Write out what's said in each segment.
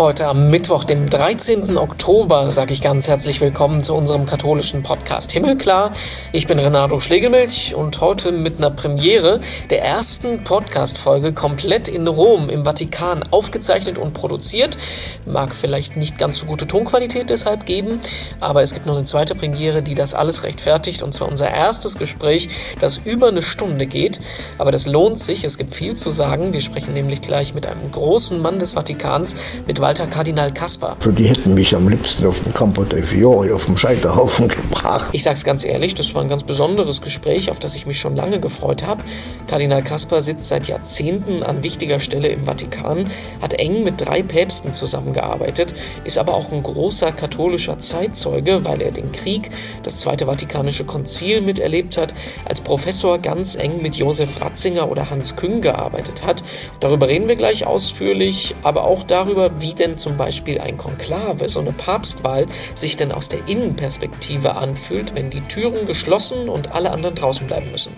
Heute am Mittwoch, dem 13. Oktober, sage ich ganz herzlich willkommen zu unserem katholischen Podcast Himmelklar. Ich bin Renato Schlegelmilch und heute mit einer Premiere der ersten Podcast-Folge komplett in Rom im Vatikan aufgezeichnet und produziert. Mag vielleicht nicht ganz so gute Tonqualität deshalb geben, aber es gibt noch eine zweite Premiere, die das alles rechtfertigt, und zwar unser erstes Gespräch, das über eine Stunde geht. Aber das lohnt sich, es gibt viel zu sagen. Wir sprechen nämlich gleich mit einem großen Mann des Vatikans, mit Walter Kardinal Kasper. Die hätten mich am liebsten auf dem Campo dei Fiori, auf dem Scheiterhaufen gebracht. Ich sag's ganz ehrlich, das war ein ganz besonderes Gespräch, auf das ich mich schon lange gefreut habe. Kardinal Kasper sitzt seit Jahrzehnten an wichtiger Stelle im Vatikan, hat eng mit 3 Päpsten zusammengearbeitet, ist aber auch ein großer katholischer Zeitzeuge, weil er den Krieg, das Zweite Vatikanische Konzil miterlebt hat, als Professor ganz eng mit Josef Ratzinger oder Hans Küng gearbeitet hat. Darüber reden wir gleich ausführlich, aber auch darüber, wie denn zum Beispiel ein Konklave, so eine Papstwahl, sich denn aus der Innenperspektive anfühlt, wenn die Türen geschlossen und alle anderen draußen bleiben müssen.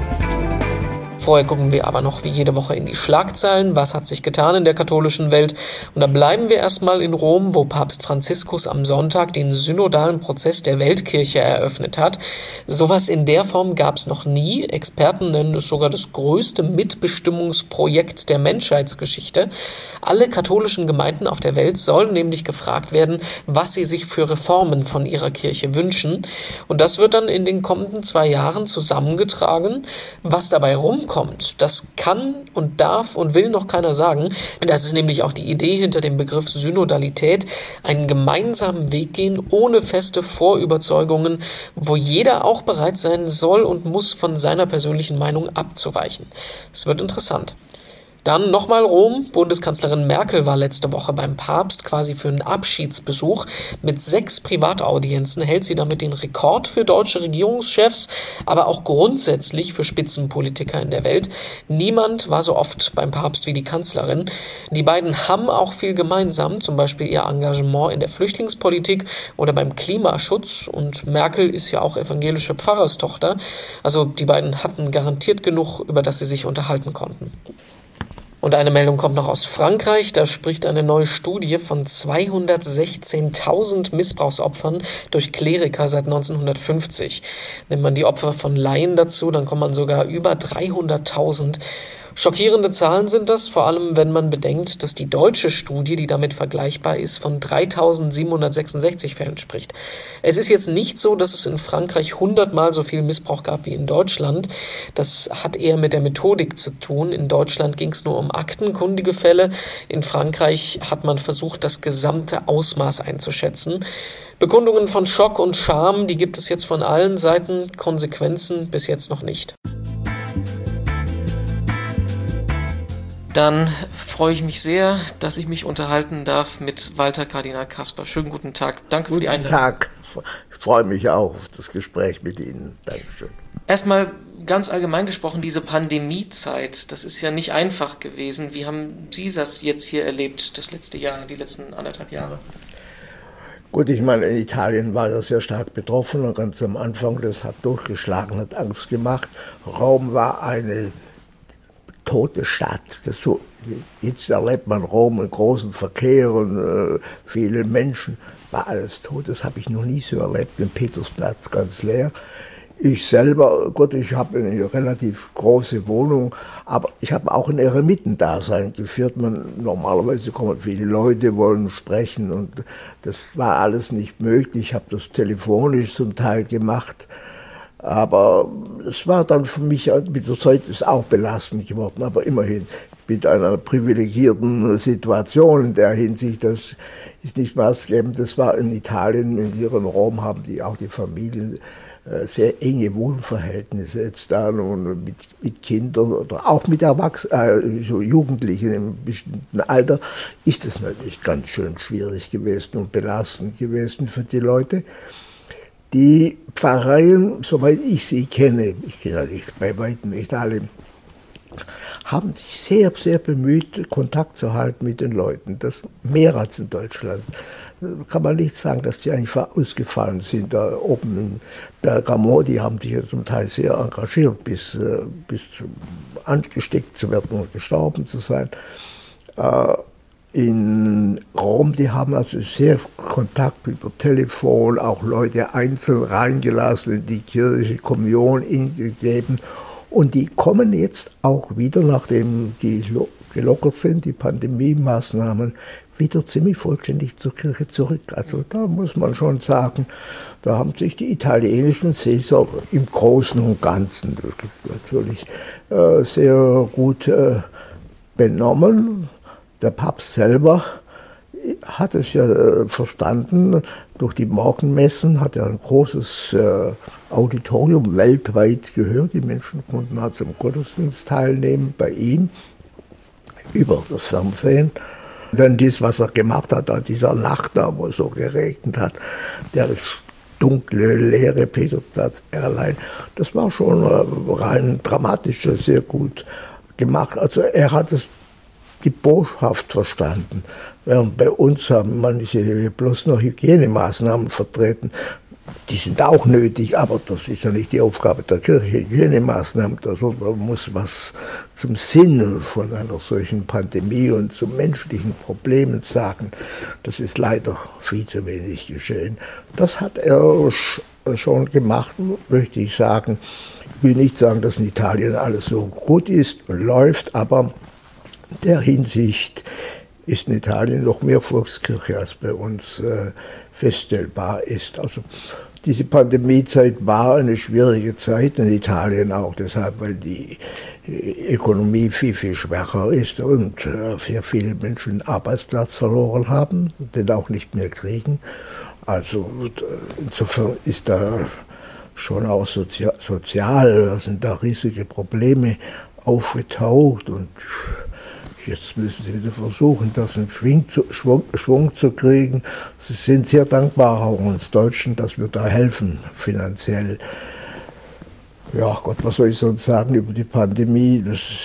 Vorher gucken wir aber noch wie jede Woche in die Schlagzeilen. Was hat sich getan in der katholischen Welt? Und da bleiben wir erstmal in Rom, wo Papst Franziskus am Sonntag den synodalen Prozess der Weltkirche eröffnet hat. Sowas in der Form gab es noch nie. Experten nennen es sogar das größte Mitbestimmungsprojekt der Menschheitsgeschichte. Alle katholischen Gemeinden auf der Welt sollen nämlich gefragt werden, was sie sich für Reformen von ihrer Kirche wünschen. Und das wird dann in den kommenden 2 Jahren zusammengetragen. Was dabei rumkommt, das kann und darf und will noch keiner sagen. Das ist nämlich auch die Idee hinter dem Begriff Synodalität, einen gemeinsamen Weg gehen, ohne feste Vorüberzeugungen, wo jeder auch bereit sein soll und muss, von seiner persönlichen Meinung abzuweichen. Es wird interessant. Dann nochmal Rom. Bundeskanzlerin Merkel war letzte Woche beim Papst quasi für einen Abschiedsbesuch. Mit 6 Privataudienzen hält sie damit den Rekord für deutsche Regierungschefs, aber auch grundsätzlich für Spitzenpolitiker in der Welt. Niemand war so oft beim Papst wie die Kanzlerin. Die beiden haben auch viel gemeinsam, zum Beispiel ihr Engagement in der Flüchtlingspolitik oder beim Klimaschutz. Und Merkel ist ja auch evangelische Pfarrerstochter. Also die beiden hatten garantiert genug, über das sie sich unterhalten konnten. Und eine Meldung kommt noch aus Frankreich. Da spricht eine neue Studie von 216.000 Missbrauchsopfern durch Kleriker seit 1950. Nimmt man die Opfer von Laien dazu, dann kommt man sogar über 300.000. Schockierende Zahlen sind das, vor allem wenn man bedenkt, dass die deutsche Studie, die damit vergleichbar ist, von 3.766 Fällen spricht. Es ist jetzt nicht so, dass es in Frankreich 100-mal so viel Missbrauch gab wie in Deutschland. Das hat eher mit der Methodik zu tun. In Deutschland ging es nur um aktenkundige Fälle. In Frankreich hat man versucht, das gesamte Ausmaß einzuschätzen. Bekundungen von Schock und Scham, die gibt es jetzt von allen Seiten. Konsequenzen bis jetzt noch nicht. Dann freue ich mich sehr, dass ich mich unterhalten darf mit Walter Kardinal Kasper. Schönen guten Tag. Danke für die Einladung. Guten Tag. Ich freue mich auch auf das Gespräch mit Ihnen. Dankeschön. Erstmal ganz allgemein gesprochen, diese Pandemiezeit, das ist ja nicht einfach gewesen. Wie haben Sie das jetzt hier erlebt, das letzte Jahr, die letzten 1,5 Jahre? Gut, ich meine, in Italien war das sehr stark betroffen und ganz am Anfang, das hat durchgeschlagen, hat Angst gemacht. Rom war eine tote Stadt. Jetzt erlebt man Rom in großen Verkehr und viele Menschen. War alles tot. Das habe ich noch nie so erlebt. Den Petersplatz ganz leer. Ich selber, gut, ich habe eine relativ große Wohnung, aber ich habe auch ein Eremitendasein geführt. Normalerweise kommen viele Leute, wollen sprechen und das war alles nicht möglich. Ich habe das telefonisch zum Teil gemacht. Aber es war dann für mich mit der Zeit ist auch belastend geworden. Aber immerhin mit einer privilegierten Situation in der Hinsicht, das ist nicht maßgebend. Das war in Italien, in Rom haben die auch die Familien sehr enge Wohnverhältnisse jetzt da und mit Kindern oder auch mit Erwachsenen, so Jugendlichen in einem bestimmten Alter, ist es natürlich ganz schön schwierig gewesen und belastend gewesen für die Leute. Die Pfarreien, soweit ich sie kenne, ich kenne ja nicht bei weitem nicht alle, haben sich sehr, sehr bemüht, Kontakt zu halten mit den Leuten. Das mehr als in Deutschland. Da kann man nicht sagen, dass die eigentlich ausgefallen sind. Da oben in Bergamo, die haben sich ja zum Teil sehr engagiert, bis angesteckt zu werden und gestorben zu sein. in Rom, die haben also sehr Kontakt über Telefon, auch Leute einzeln reingelassen in die Kirche, Kommunion gegeben. Und die kommen jetzt auch wieder, nachdem die gelockert sind, die Pandemie-Maßnahmen, wieder ziemlich vollständig zur Kirche zurück. Also da muss man schon sagen, da haben sich die italienischen Seelsorger im Großen und Ganzen natürlich sehr gut benommen. Der Papst selber hat es ja verstanden, durch die Morgenmessen hat er ein großes Auditorium weltweit gehört. Die Menschen konnten also am Gottesdienst teilnehmen bei ihm über das Fernsehen. Dann dies, was er gemacht hat an dieser Nacht, da wo es so geregnet hat, der dunkle, leere Petersplatz allein, das war schon rein dramatisch, sehr gut gemacht. Also er hat die Botschaft verstanden. Während bei uns haben manche bloß noch Hygienemaßnahmen vertreten. Die sind auch nötig, aber das ist ja nicht die Aufgabe der Kirche. Hygienemaßnahmen, da muss was zum Sinn von einer solchen Pandemie und zu menschlichen Problemen sagen. Das ist leider viel zu wenig geschehen. Das hat er schon gemacht, möchte ich sagen. Ich will nicht sagen, dass in Italien alles so gut ist und läuft, aber in der Hinsicht ist in Italien noch mehr Volkskirche als bei uns feststellbar ist. Also diese Pandemiezeit war eine schwierige Zeit in Italien auch, deshalb, weil die Ökonomie viel, viel schwächer ist und sehr viele Menschen den Arbeitsplatz verloren haben, den auch nicht mehr kriegen. Also insofern ist da schon auch sozial sind da riesige Probleme aufgetaucht und jetzt müssen sie wieder versuchen, das in Schwung zu kriegen. Sie sind sehr dankbar auch uns Deutschen, dass wir da helfen, finanziell. Ja, Gott, was soll ich sonst sagen über die Pandemie?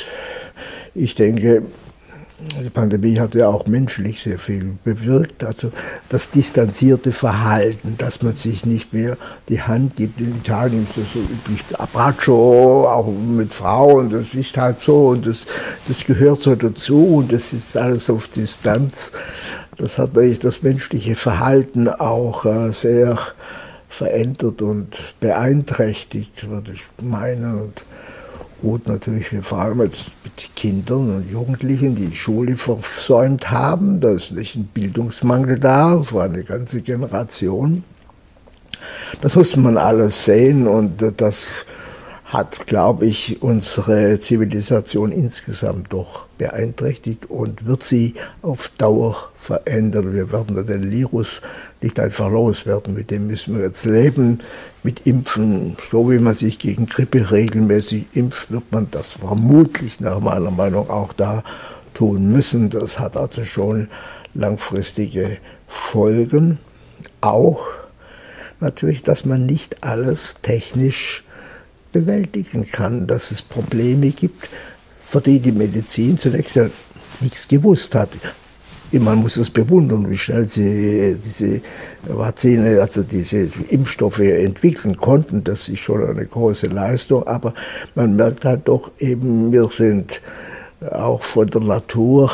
Ich denke, die Pandemie hat ja auch menschlich sehr viel bewirkt. Also das distanzierte Verhalten, dass man sich nicht mehr die Hand gibt. In Italien ist das so üblich, Abbraccio, auch mit Frauen, das ist halt so und das gehört so dazu und das ist alles auf Distanz. Das hat natürlich das menschliche Verhalten auch sehr verändert und beeinträchtigt, würde ich meinen. Und gut, natürlich, vor allem jetzt mit Kindern und Jugendlichen, die Schule versäumt haben. Da ist nicht ein Bildungsmangel da, für eine ganze Generation. Das muss man alles sehen und das hat, glaube ich, unsere Zivilisation insgesamt doch beeinträchtigt und wird sie auf Dauer verändern. Wir werden den Virus nicht einfach loswerden, mit dem müssen wir jetzt leben. Mit Impfen, so wie man sich gegen Grippe regelmäßig impft, wird man das vermutlich nach meiner Meinung auch da tun müssen. Das hat also schon langfristige Folgen. Auch natürlich, dass man nicht alles technisch bewältigen kann, dass es Probleme gibt, für die die Medizin zunächst ja nichts gewusst hat. Man muss es bewundern, wie schnell sie diese Vakzine, also diese Impfstoffe entwickeln konnten. Das ist schon eine große Leistung, aber man merkt halt doch eben, wir sind auch von der Natur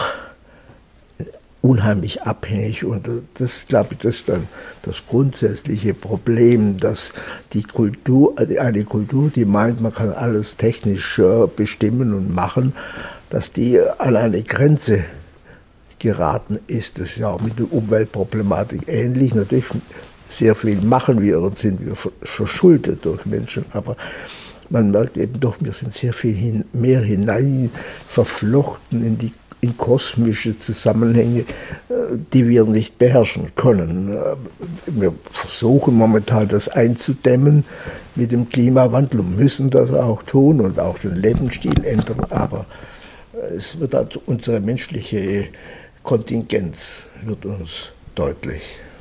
unheimlich abhängig und das, glaube ich, das ist dann das grundsätzliche Problem, dass eine Kultur, die meint, man kann alles technisch bestimmen und machen, dass die an eine Grenze geraten ist. Das ist ja auch mit der Umweltproblematik ähnlich. Natürlich sehr viel machen wir und sind wir verschuldet durch Menschen, aber man merkt eben doch, wir sind sehr viel mehr hinein verflochten in kosmische Zusammenhänge, die wir nicht beherrschen können. Wir versuchen momentan das einzudämmen mit dem Klimawandel und müssen das auch tun und auch den Lebensstil ändern, aber es wird also unsere menschliche Kontingenz wird uns deutlich.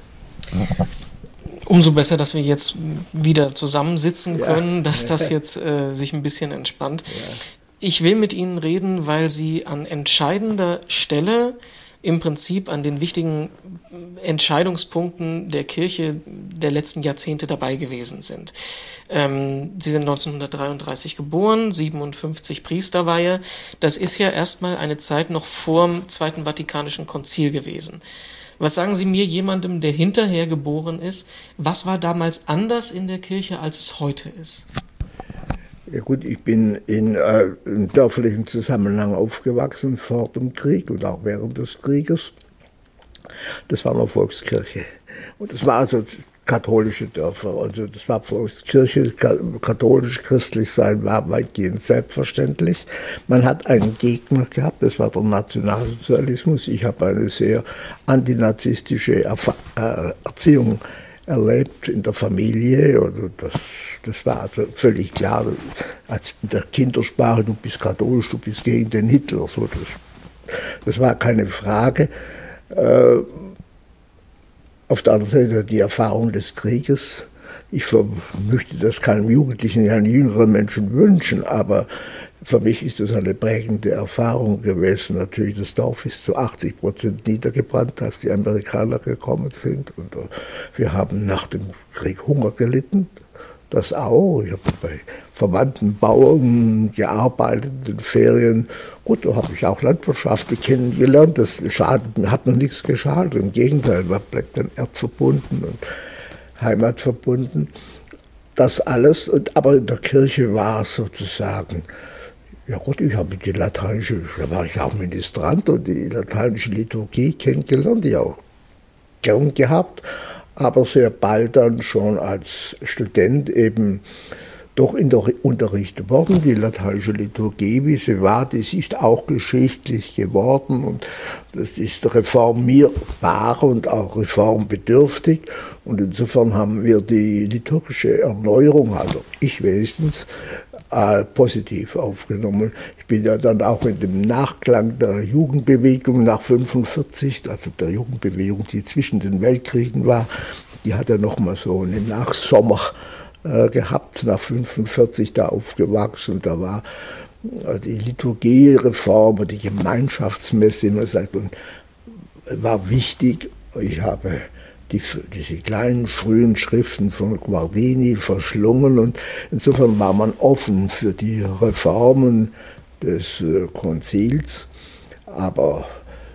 Umso besser, dass wir jetzt wieder zusammensitzen können, dass das jetzt sich ein bisschen entspannt. Ja. Ich will mit Ihnen reden, weil Sie an entscheidender Stelle im Prinzip an den wichtigen Entscheidungspunkten der Kirche der letzten Jahrzehnte dabei gewesen sind. Sie sind 1933 geboren, 57 Priesterweihe. Das ist ja erstmal eine Zeit noch vor dem Zweiten Vatikanischen Konzil gewesen. Was sagen Sie mir, jemandem, der hinterher geboren ist, was war damals anders in der Kirche, als es heute ist? Ja gut, ich bin in im dörflichen Zusammenhang aufgewachsen vor dem Krieg und auch während des Krieges. Das war eine Volkskirche. Und das war also katholische Dörfer. Also das war Volkskirche, katholisch-christlich sein war weitgehend selbstverständlich. Man hat einen Gegner gehabt, das war der Nationalsozialismus. Ich habe eine sehr antinazistische Erziehung erlebt in der Familie. Und das war also völlig klar, als in der Kindersprache, du bist katholisch, du bist gegen den Hitler. So, das war keine Frage. Auf der anderen Seite die Erfahrung des Krieges. Ich möchte das keinem Jugendlichen, keinem jüngeren Menschen wünschen, aber für mich ist das eine prägende Erfahrung gewesen. Natürlich, das Dorf ist zu 80% niedergebrannt, als die Amerikaner gekommen sind. Und wir haben nach dem Krieg Hunger gelitten. Das auch. Ich habe bei verwandten Bauern gearbeitet in den Ferien. Gut, da habe ich auch Landwirtschaft kennengelernt. Das hat mir nichts geschadet. Im Gegenteil, man bleibt dann erdverbunden und heimatverbunden. Das alles, aber in der Kirche war es sozusagen, ja gut, ich habe die lateinische, da war ich auch Ministrant und die lateinische Liturgie kennengelernt, die auch gern gehabt. Aber sehr bald dann schon als Student eben doch unterrichtet worden. Die lateinische Liturgie, wie sie war, das ist auch geschichtlich geworden und das ist reformierbar und auch reformbedürftig. Und insofern haben wir die liturgische Erneuerung, also ich wenigstens, positiv aufgenommen. Ich bin ja dann auch in dem Nachklang der Jugendbewegung nach 1945, also der Jugendbewegung, die zwischen den Weltkriegen war, die hat ja nochmal so einen Nachsommer gehabt, nach 1945 da aufgewachsen. Und da war die Liturgiereform und die Gemeinschaftsmesse, man sagt, und war wichtig. Ich habe diese kleinen frühen Schriften von Guardini verschlungen und insofern war man offen für die Reformen des Konzils, aber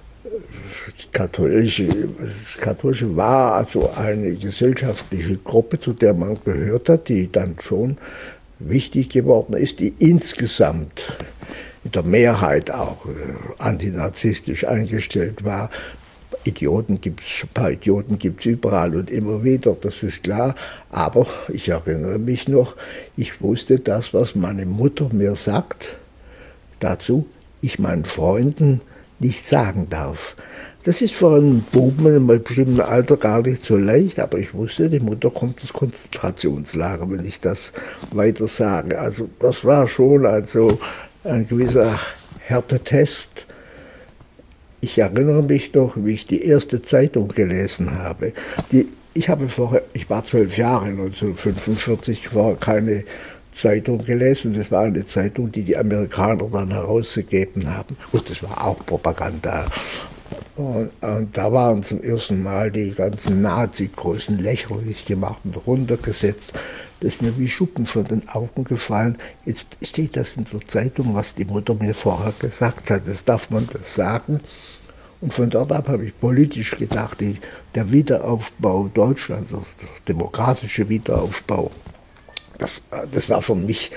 das Katholische war also eine gesellschaftliche Gruppe, zu der man gehört hat, die dann schon wichtig geworden ist, die insgesamt in der Mehrheit auch antinazistisch eingestellt war. Ein paar Idioten gibt es überall und immer wieder, das ist klar. Aber ich erinnere mich noch, ich wusste das, was meine Mutter mir sagt, dazu ich meinen Freunden nicht sagen darf. Das ist für einen Buben in einem bestimmten Alter gar nicht so leicht, aber ich wusste, die Mutter kommt ins Konzentrationslager, wenn ich das weiter sage. Also das war schon also ein gewisser Härtetest. Ich erinnere mich noch, wie ich die erste Zeitung gelesen habe. Ich war 12 Jahre, 1945, vorher keine Zeitung gelesen. Das war eine Zeitung, die Amerikaner dann herausgegeben haben. Und das war auch Propaganda. Und da waren zum ersten Mal die ganzen Nazi-Größen lächerlich gemacht und runtergesetzt. Das ist mir wie Schuppen von den Augen gefallen. Jetzt steht das in der Zeitung, was die Mutter mir vorher gesagt hat. Das darf man das sagen. Und von dort ab habe ich politisch gedacht, der Wiederaufbau Deutschlands, der demokratische Wiederaufbau, das war für mich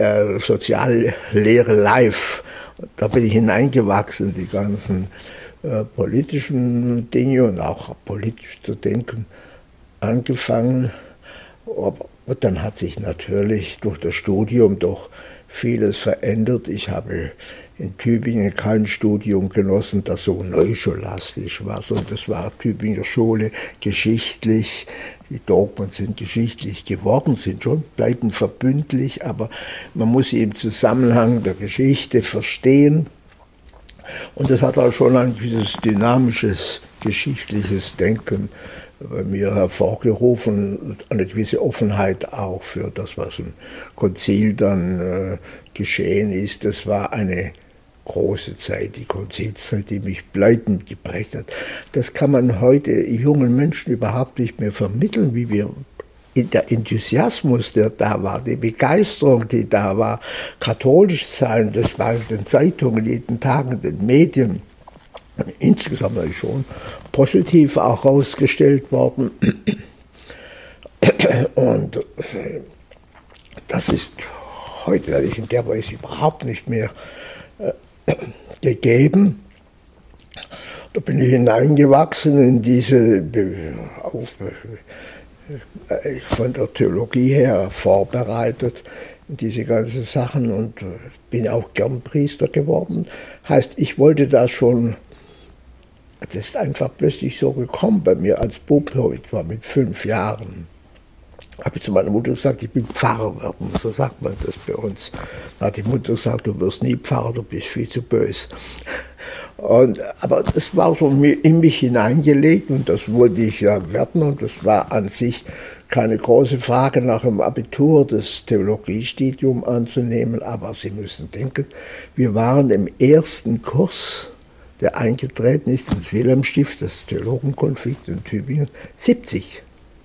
Soziallehre live. Da bin ich hineingewachsen, die ganzen politischen Dinge und auch politisch zu denken angefangen. Aber dann hat sich natürlich durch das Studium doch vieles verändert. Ich habe in Tübingen kein Studium genossen, das so neuscholastisch war, sondern das war Tübinger Schule geschichtlich. Die Dogmen sind geschichtlich geworden, bleiben verbündlich, aber man muss sie im Zusammenhang der Geschichte verstehen. Und das hat auch schon ein gewisses dynamisches, geschichtliches Denken bei mir hervorgerufen, eine gewisse Offenheit auch für das, was im Konzil dann geschehen ist. Das war eine große Zeit, die Konzilszeit, die mich bleibend geprägt hat. Das kann man heute jungen Menschen überhaupt nicht mehr vermitteln, wie wir der Enthusiasmus, der da war, die Begeisterung, die da war, katholisch sein, das war in den Zeitungen, jeden Tag in den Medien, insgesamt natürlich schon positiv auch herausgestellt worden. Und das ist heute natürlich in der Weise überhaupt nicht mehr gegeben. Da bin ich hineingewachsen in diese, von der Theologie her vorbereitet, in diese ganzen Sachen und bin auch gern Priester geworden. Heißt, ich wollte das schon, das ist einfach plötzlich so gekommen bei mir als Bub, ich war mit 5 Jahren. Habe ich zu meiner Mutter gesagt, ich will Pfarrer werden, so sagt man das bei uns. Da hat die Mutter gesagt, du wirst nie Pfarrer, du bist viel zu böse. Aber das war so in mich hineingelegt und das wollte ich ja werden und das war an sich keine große Frage, nach dem Abitur das Theologiestudium anzunehmen, aber Sie müssen denken, wir waren im ersten Kurs, der eingetreten ist ins Wilhelmstift, das Theologenkonflikt in Tübingen, 70.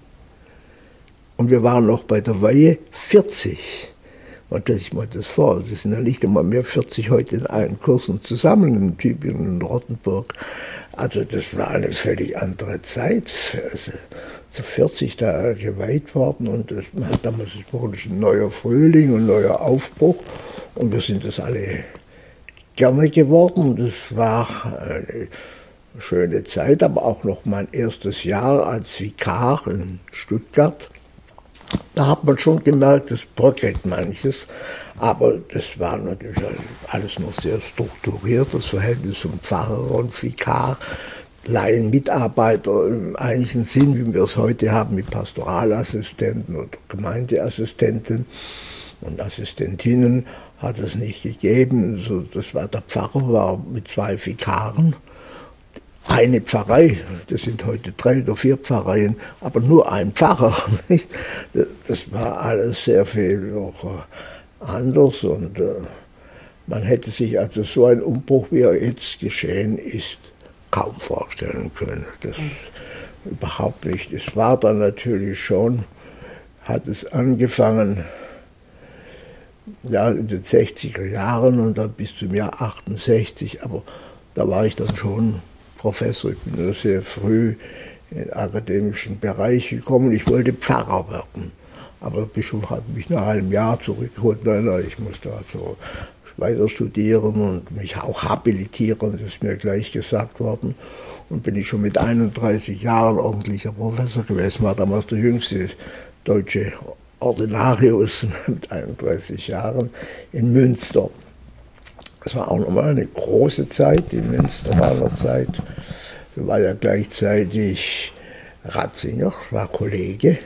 Und wir waren noch bei der Weihe 40. Und stell sich mal das vor, das sind ja nicht einmal mehr 40 heute in allen Kursen zusammen in Tübingen und Rottenburg. Also das war eine völlig andere Zeit. Also zu 40 da geweiht worden und man hat damals gesprochen, ein neuer Frühling und neuer Aufbruch. Und wir sind das alle gerne geworden. Und es war eine schöne Zeit, aber auch noch mein erstes Jahr als Vikar in Stuttgart. Da hat man schon gemerkt, es bröckelt manches, aber das war natürlich alles noch sehr strukturiert, das Verhältnis zum Pfarrer und Vikar, Laienmitarbeiter im eigentlichen Sinn, wie wir es heute haben mit Pastoralassistenten oder Gemeindeassistenten und Assistentinnen, hat es nicht gegeben. So, das war der Pfarrer, war mit 2 Vikaren. Eine Pfarrei, das sind heute 3 oder 4 Pfarreien, aber nur ein Pfarrer. Nicht? Das war alles sehr viel noch anders und man hätte sich also so einen Umbruch, wie er jetzt geschehen ist, kaum vorstellen können. Das überhaupt nicht. Es war dann natürlich schon, hat es angefangen, ja, in den 60er Jahren und dann bis zum Jahr 68, aber da war ich dann schon Professor, ich bin nur sehr früh in den akademischen Bereich gekommen. Ich wollte Pfarrer werden, aber der Bischof hat mich nach einem Jahr zurückgeholt. Nein, ich musste also weiter studieren und mich auch habilitieren, das ist mir gleich gesagt worden. Und bin ich schon mit 31 Jahren ordentlicher Professor gewesen, war damals der jüngste deutsche Ordinarius mit 31 Jahren in Münster. Das war auch nochmal eine große Zeit in Münster meiner Zeit. Da war ja gleichzeitig Ratzinger, war Kollege,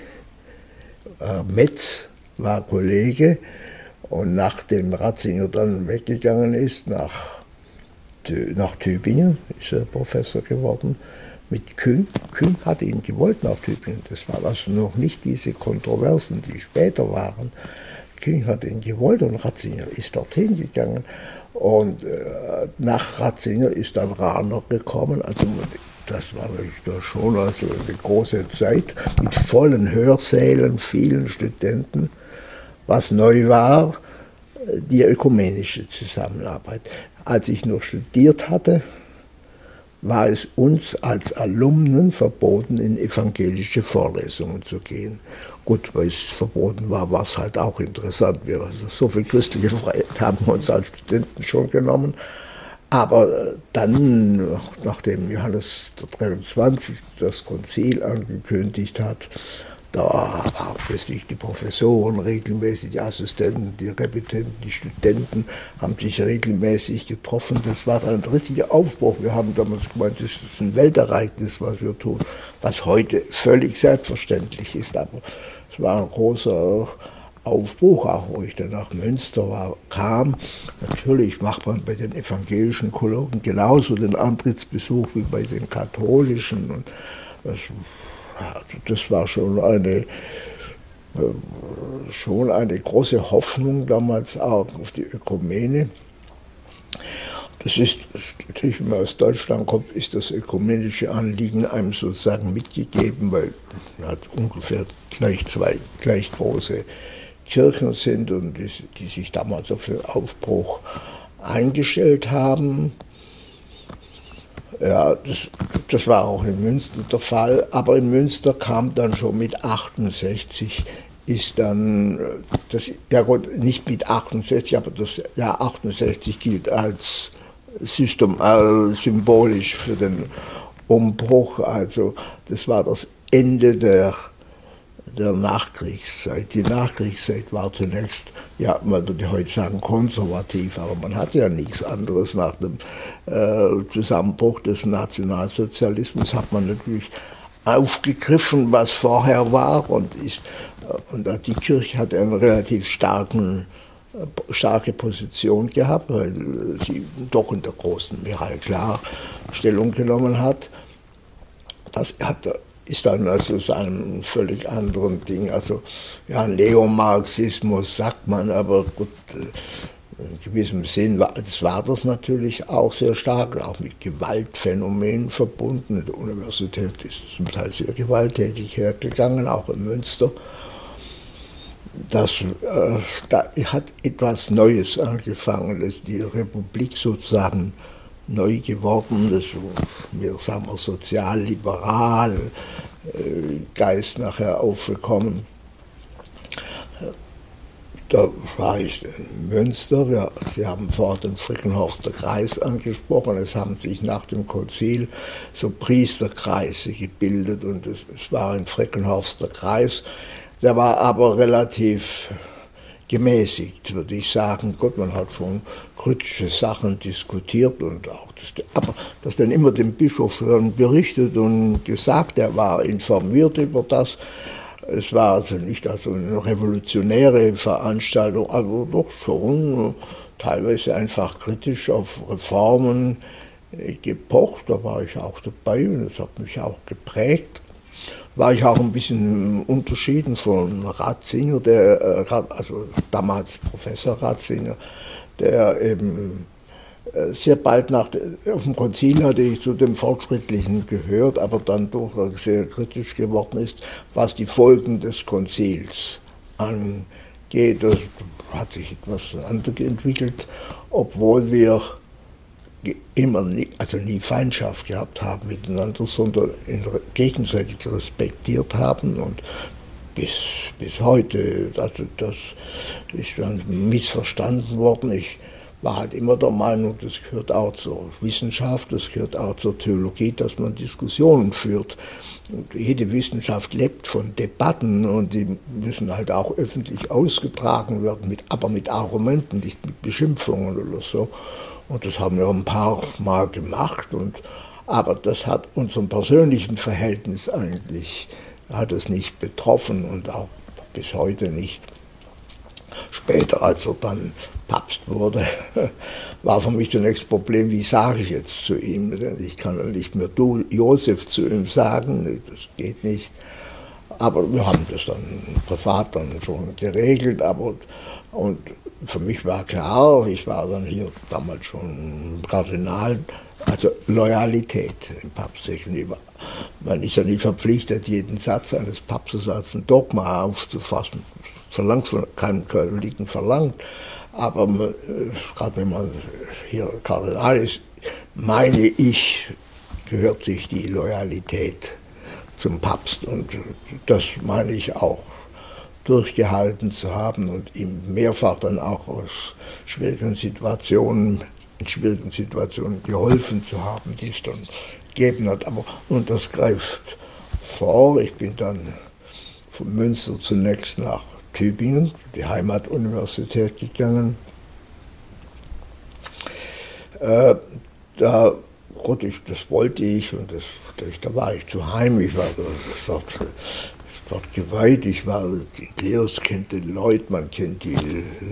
Metz war Kollege und nachdem Ratzinger dann weggegangen ist nach Tübingen, ist er Professor geworden, mit Küng. Küng hatte ihn gewollt nach Tübingen, das war also noch nicht diese Kontroversen, die später waren. Küng hat ihn gewollt und Ratzinger ist dorthin gegangen. Und nach Ratzinger ist dann Rahner gekommen, also das war da schon also eine große Zeit mit vollen Hörsälen, vielen Studenten. Was neu war, die ökumenische Zusammenarbeit. Als ich noch studiert hatte, war es uns als Alumnen verboten, in evangelische Vorlesungen zu gehen. Gut, weil es verboten war, war es halt auch interessant. Wir also so viel christliche Freiheit haben wir uns als Studenten schon genommen. Aber dann, nachdem Johannes der 23. das Konzil angekündigt hat, da waren plötzlich die Professoren regelmäßig, die Assistenten, die Repetenten, die Studenten haben sich regelmäßig getroffen. Das war dann ein richtiger Aufbruch. Wir haben damals gemeint, das ist ein Weltereignis, was wir tun, was heute völlig selbstverständlich ist. Aber es war ein großer Aufbruch, auch wo ich dann nach Münster kam. Natürlich macht man bei den evangelischen Kollegen genauso den Antrittsbesuch wie bei den katholischen. Und das war schon eine große Hoffnung damals auch auf die Ökumene. Das ist natürlich, wenn man aus Deutschland kommt, ist das ökumenische Anliegen einem sozusagen mitgegeben, weil man hat ungefähr gleich große Kirchen sind und die sich damals auf den Aufbruch eingestellt haben. Ja, das war auch in Münster der Fall, aber in Münster kam dann schon mit 68 ist dann, ja gut, nicht mit 68, aber das Jahr 68 gilt als symbolisch für den Umbruch. Also das war das Ende der Nachkriegszeit. Die Nachkriegszeit war zunächst, ja, man würde heute sagen konservativ, aber man hatte ja nichts anderes. Nach dem Zusammenbruch des Nationalsozialismus hat man natürlich aufgegriffen, was vorher war, und die Kirche hat eine relativ starke Position gehabt, weil sie doch in der großen Mehrheit klar Stellung genommen hat. Das ist dann also zu einem völlig anderen Ding. Also ja, Neomarxismus sagt man, aber gut, in gewissem Sinn war das natürlich auch sehr stark, auch mit Gewaltphänomenen verbunden. Die Universität ist zum Teil sehr gewalttätig hergegangen, auch in Münster. Da hat etwas Neues angefangen, dass die Republik sozusagen neu geworden ist, wir sagen wir sozial-liberal Geist nachher aufgekommen. Da war ich in Münster, Sie haben vorhin den Frickenhorster Kreis angesprochen, es haben sich nach dem Konzil so Priesterkreise gebildet und es war ein Frickenhorster Kreis, der war aber relativ gemäßigt, würde ich sagen. Gut, man hat schon kritische Sachen diskutiert und auch aber das dann immer dem Bischof berichtet und gesagt, er war informiert über das. Es war also nicht eine revolutionäre Veranstaltung, aber doch schon teilweise einfach kritisch auf Reformen gepocht. Da war ich auch dabei und das hat mich auch geprägt. War ich auch ein bisschen unterschieden von Ratzinger, also damals Professor Ratzinger, der eben sehr bald auf dem Konzil hatte ich zu dem Fortschrittlichen gehört, aber dann doch sehr kritisch geworden ist, was die Folgen des Konzils angeht. Das hat sich etwas anders entwickelt, obwohl wir nie Feindschaft gehabt haben miteinander, sondern gegenseitig respektiert haben und bis heute, also das ist dann missverstanden worden. Ich war halt immer der Meinung, das gehört auch zur Wissenschaft, das gehört auch zur Theologie, dass man Diskussionen führt. Und jede Wissenschaft lebt von Debatten und die müssen halt auch öffentlich ausgetragen werden, aber mit Argumenten, nicht mit Beschimpfungen oder so. Und das haben wir ein paar Mal gemacht, aber das hat unserem persönlichen Verhältnis eigentlich, hat es nicht betroffen und auch bis heute nicht. Später, als er dann Papst wurde, war für mich zunächst das Problem, wie sage ich jetzt zu ihm, denn ich kann ja nicht mehr du, Josef, zu ihm sagen, das geht nicht. Aber wir haben das dann privat dann schon geregelt, und für mich war klar, ich war dann hier damals schon Kardinal, also Loyalität dem Papst gegenüber. Man ist ja nicht verpflichtet, jeden Satz eines Papstes als ein Dogma aufzufassen. Verlangt von keinem Katholiken verlangt. Aber gerade wenn man hier Kardinal ist, meine ich, gehört sich die Loyalität zum Papst. Und das meine ich auch durchgehalten zu haben und ihm mehrfach dann auch in schwierigen Situationen geholfen zu haben, die es dann gegeben hat. Und das greift vor. Ich bin dann von Münster zunächst nach Tübingen, die Heimatuniversität, gegangen. Das wollte ich und da war ich zu Heim. Ich war dort geweiht. Die Klerus kennt den Leut, man kennt die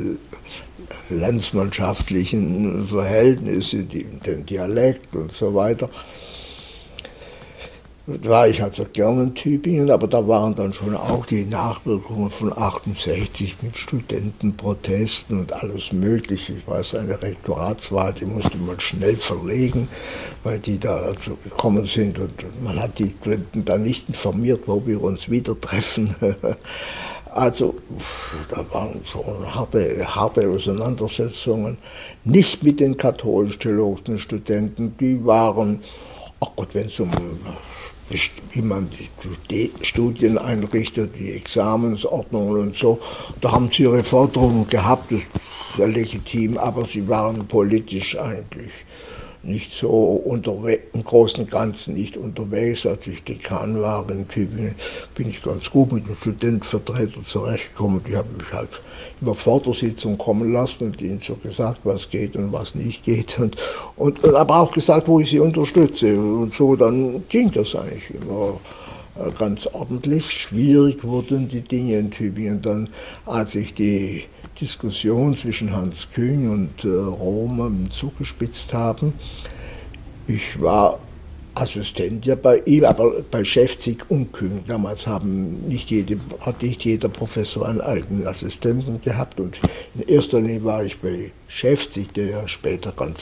landsmannschaftlichen Verhältnisse, den Dialekt und so weiter. war ich also gern in Tübingen, aber da waren dann schon auch die Nachwirkungen von 68 mit Studentenprotesten und alles Mögliche. Ich weiß, eine Rektoratswahl, die musste man schnell verlegen, weil die da also gekommen sind und man hat die Studenten dann nicht informiert, wo wir uns wieder treffen. Also da waren schon harte Auseinandersetzungen, nicht mit den katholisch-theologischen Studenten, die waren, ach Gott, wenn es um wie man die Studien einrichtet, die Examensordnungen und so. Da haben sie ihre Forderungen gehabt, das ist ja legitim, aber sie waren politisch eigentlich nicht so im Großen und Ganzen nicht unterwegs. Als ich Dekan war in Tübingen, bin ich ganz gut mit den Studentenvertretern zurechtgekommen. Die haben mich halt immer vor der Sitzung kommen lassen und ihnen so gesagt, was geht und was nicht geht. Und aber auch gesagt, wo ich sie unterstütze. Und so, dann ging das eigentlich immer ganz ordentlich. Schwierig wurden die Dinge in Tübingen dann, als ich die Diskussion zwischen Hans Küng und Rohm zugespitzt haben. Ich war Assistent ja bei ihm, aber bei Schäfzig und Küng. Damals hat nicht jeder Professor einen eigenen Assistenten gehabt und in erster Linie war ich bei Schäfzig, der ja später ganz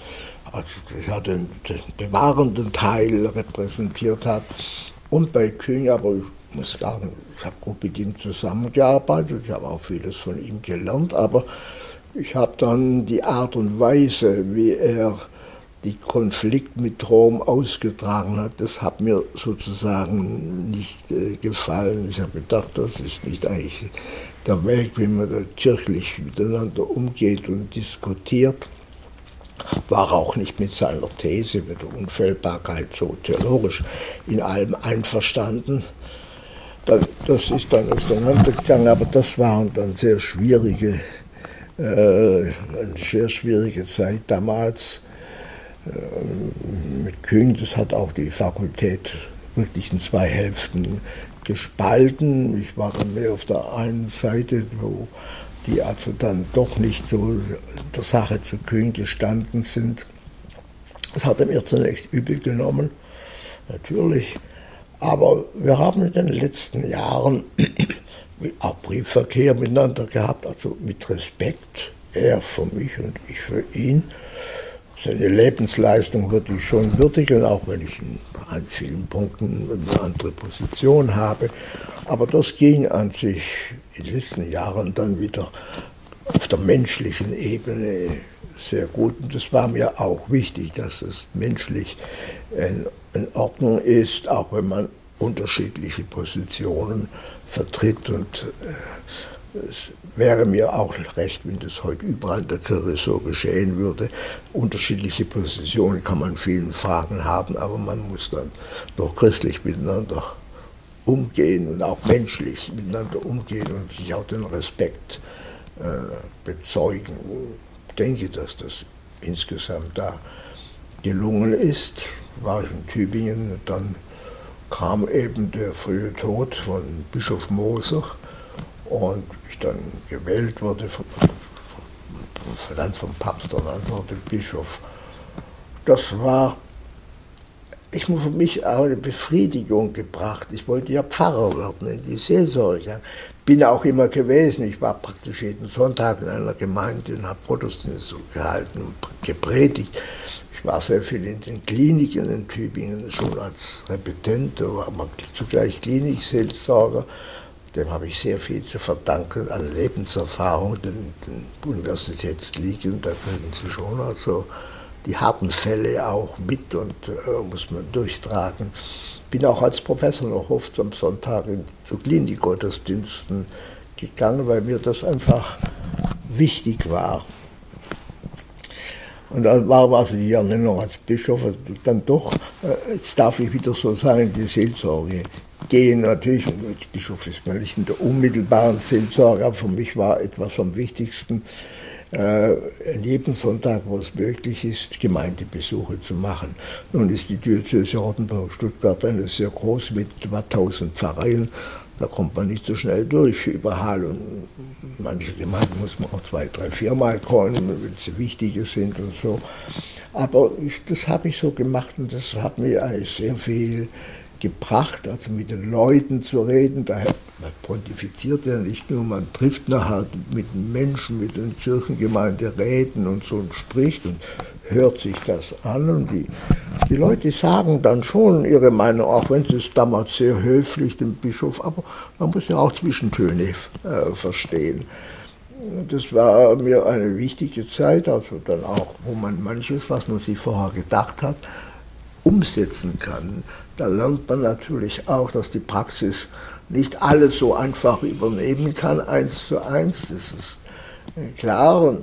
den bewahrenden Teil repräsentiert hat, und bei Küng, aber ich muss sagen, ich habe gut mit ihm zusammengearbeitet, ich habe auch vieles von ihm gelernt, aber ich habe dann die Art und Weise, wie er die Konflikt mit Rom ausgetragen hat, das hat mir sozusagen nicht gefallen. Ich habe gedacht, das ist nicht eigentlich der Weg, wie man da kirchlich miteinander umgeht und diskutiert. War auch nicht mit seiner These, mit der Unfehlbarkeit so theologisch in allem einverstanden. Das ist dann auseinandergegangen, aber das waren dann eine sehr schwierige Zeit damals. Mit Küng, das hat auch die Fakultät wirklich in zwei Hälften gespalten. Ich war dann mehr auf der einen Seite, wo die also dann doch nicht so der Sache zu Küng gestanden sind. Das hat er mir zunächst übel genommen, natürlich. Aber wir haben in den letzten Jahren auch Briefverkehr miteinander gehabt, also mit Respekt, er für mich und ich für ihn. Seine Lebensleistung würde ich schon würdigen, auch wenn ich an vielen Punkten eine andere Position habe. Aber das ging an sich in den letzten Jahren dann wieder auf der menschlichen Ebene sehr gut. Und das war mir auch wichtig, dass es menschlich in Ordnung ist, auch wenn man unterschiedliche Positionen vertritt. Und es wäre mir auch recht, wenn das heute überall in der Kirche so geschehen würde. Unterschiedliche Positionen kann man in vielen Fragen haben, aber man muss dann doch christlich miteinander umgehen und auch menschlich miteinander umgehen und sich auch den Respekt bezeugen. Ich denke, dass das insgesamt da gelungen ist. War ich in Tübingen, dann kam eben der frühe Tod von Bischof Moser und ich dann gewählt wurde, dann vom Papst ernannt wurde, Bischof. Das war für mich auch eine Befriedigung gebracht. Ich wollte ja Pfarrer werden in die Seelsorge. Bin auch immer gewesen. Ich war praktisch jeden Sonntag in einer Gemeinde und habe Gottesdienst gehalten und gepredigt. Ich war sehr viel in den Kliniken in Tübingen, schon als Repetent, war zugleich Klinikseelsorger. Dem habe ich sehr viel zu verdanken an Lebenserfahrung, den Universitätskliniken, da können Sie schon also die harten Fälle auch mit und muss man durchtragen. Bin auch als Professor noch oft am Sonntag zu Klinikgottesdiensten gegangen, weil mir das einfach wichtig war. Und dann war also die Ernennung als Bischof dann doch, jetzt darf ich wieder so sagen, in die Seelsorge gehen. Natürlich, als Bischof ist man nicht in der unmittelbaren Seelsorge, aber für mich war etwas vom Wichtigsten, jeden Sonntag, wo es möglich ist, Gemeindebesuche zu machen. Nun ist die Diözese Rottenburg-Stuttgart eine sehr groß mit etwa 1000 Pfarreien. Da kommt man nicht so schnell durch überall. Und manche Gemeinden muss man auch 2, 3, 4 Mal kommen, wenn sie wichtige sind und so. Aber das habe ich so gemacht und das hat mir eigentlich sehr viel gebracht, also mit den Leuten zu reden. Man pontifiziert ja nicht nur, man trifft nachher mit den Menschen, mit den Kirchengemeinde reden und so und spricht und hört sich das an. Und die Leute sagen dann schon ihre Meinung, auch wenn sie es damals sehr höflich dem Bischof, aber man muss ja auch Zwischentöne verstehen. Das war mir eine wichtige Zeit, also dann auch, wo man manches, was man sich vorher gedacht hat, umsetzen kann. Da lernt man natürlich auch, dass die Praxis nicht alles so einfach übernehmen kann, 1:1. Das ist klar und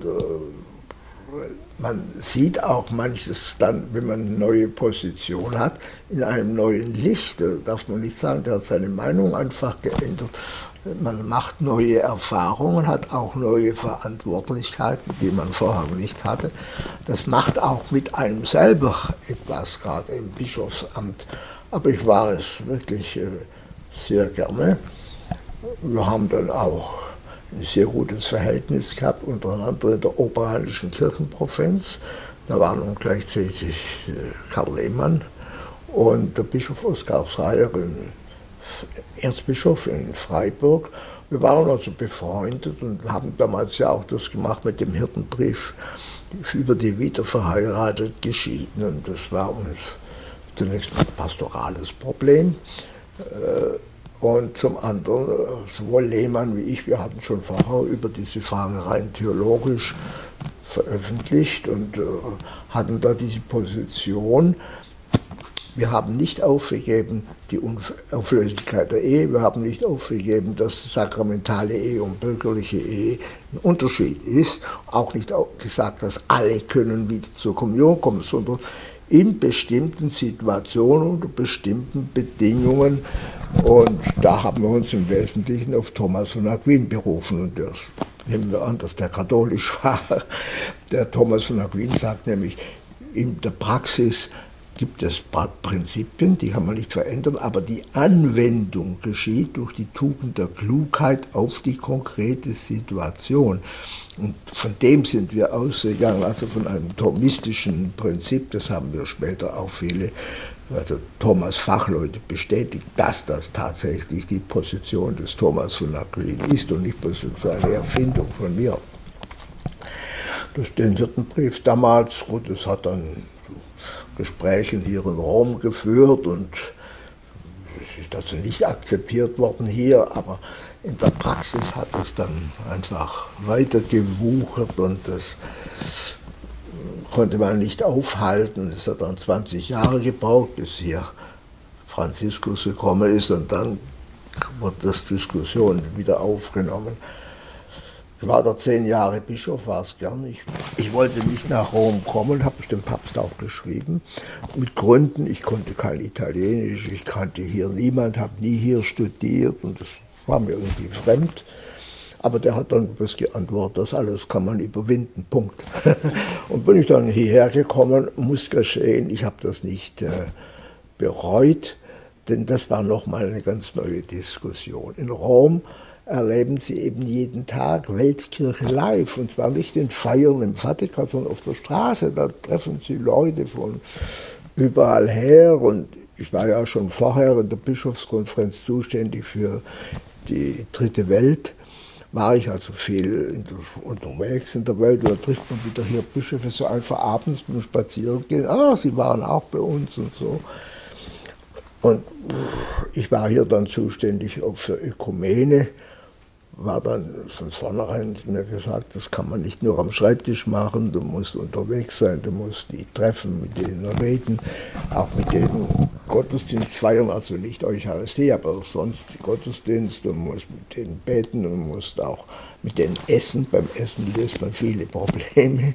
man sieht auch manches dann, wenn man eine neue Position hat, in einem neuen Licht. Da darf man nicht sagen, der hat seine Meinung einfach geändert. Man macht neue Erfahrungen, hat auch neue Verantwortlichkeiten, die man vorher nicht hatte. Das macht auch mit einem selber etwas, gerade im Bischofsamt. Aber ich war es wirklich sehr gerne. Wir haben dann auch ein sehr gutes Verhältnis gehabt, untereinander in der Oberrheinischen Kirchenprovinz. Da war nun gleichzeitig Karl Lehmann und der Bischof Oskar Schreier, Erzbischof in Freiburg. Wir waren also befreundet und haben damals ja auch das gemacht mit dem Hirtenbrief über die wiederverheiratet Geschiedenen. Das war uns zunächst ein pastorales Problem. Und zum anderen, sowohl Lehmann wie ich, wir hatten schon vorher über diese Frage rein theologisch veröffentlicht und hatten da diese Position. Wir haben nicht aufgegeben die Unauflöslichkeit der Ehe, wir haben nicht aufgegeben, dass sakramentale Ehe und bürgerliche Ehe ein Unterschied ist, auch nicht gesagt, dass alle können wieder zur Kommunion kommen, sondern in bestimmten Situationen, unter bestimmten Bedingungen. Und da haben wir uns im Wesentlichen auf Thomas von Aquin berufen. Und das nehmen wir an, dass der katholisch war. Der Thomas von Aquin sagt nämlich, in der Praxis gibt es Prinzipien, die kann man nicht verändern, aber die Anwendung geschieht durch die Tugend der Klugheit auf die konkrete Situation. Und von dem sind wir ausgegangen, also von einem thomistischen Prinzip, das haben wir später auch viele, also Thomas Fachleute bestätigt, dass das tatsächlich die Position des Thomas von Aquin ist und nicht bloß eine Erfindung von mir. Den Hirtenbrief damals, gut, das hat dann Gesprächen hier in Rom geführt und es ist also nicht akzeptiert worden hier, aber in der Praxis hat es dann einfach weiter gewuchert und das konnte man nicht aufhalten. Es hat dann 20 Jahre gebraucht, bis hier Franziskus gekommen ist und dann wird das Diskussion wieder aufgenommen. Ich war da 10 Jahre Bischof, war es gern. Ich wollte nicht nach Rom kommen, habe ich dem Papst auch geschrieben. Mit Gründen, ich konnte kein Italienisch, ich kannte hier niemand, habe nie hier studiert und das war mir irgendwie fremd. Aber der hat dann was geantwortet, das alles kann man überwinden, Punkt. Und bin ich dann hierher gekommen, muss geschehen, ich habe das nicht bereut, denn das war nochmal eine ganz neue Diskussion. In Rom erleben Sie eben jeden Tag Weltkirche live, und zwar nicht in Feiern im Vatikan, sondern auf der Straße. Da treffen Sie Leute von überall her und ich war ja schon vorher in der Bischofskonferenz zuständig für die Dritte Welt, war ich also viel unterwegs in der Welt, und da trifft man wieder hier Bischöfe so einfach abends beim Spazierengehen, Sie waren auch bei uns und so. Und ich war hier dann zuständig auch für Ökumene, war dann von vornherein mir gesagt, das kann man nicht nur am Schreibtisch machen, du musst unterwegs sein, du musst die treffen, mit denen reden, auch mit denen Gottesdienst feiern, also nicht Eucharistie, aber auch sonst Gottesdienst, du musst mit denen beten, du musst auch mit denen essen, beim Essen löst man viele Probleme.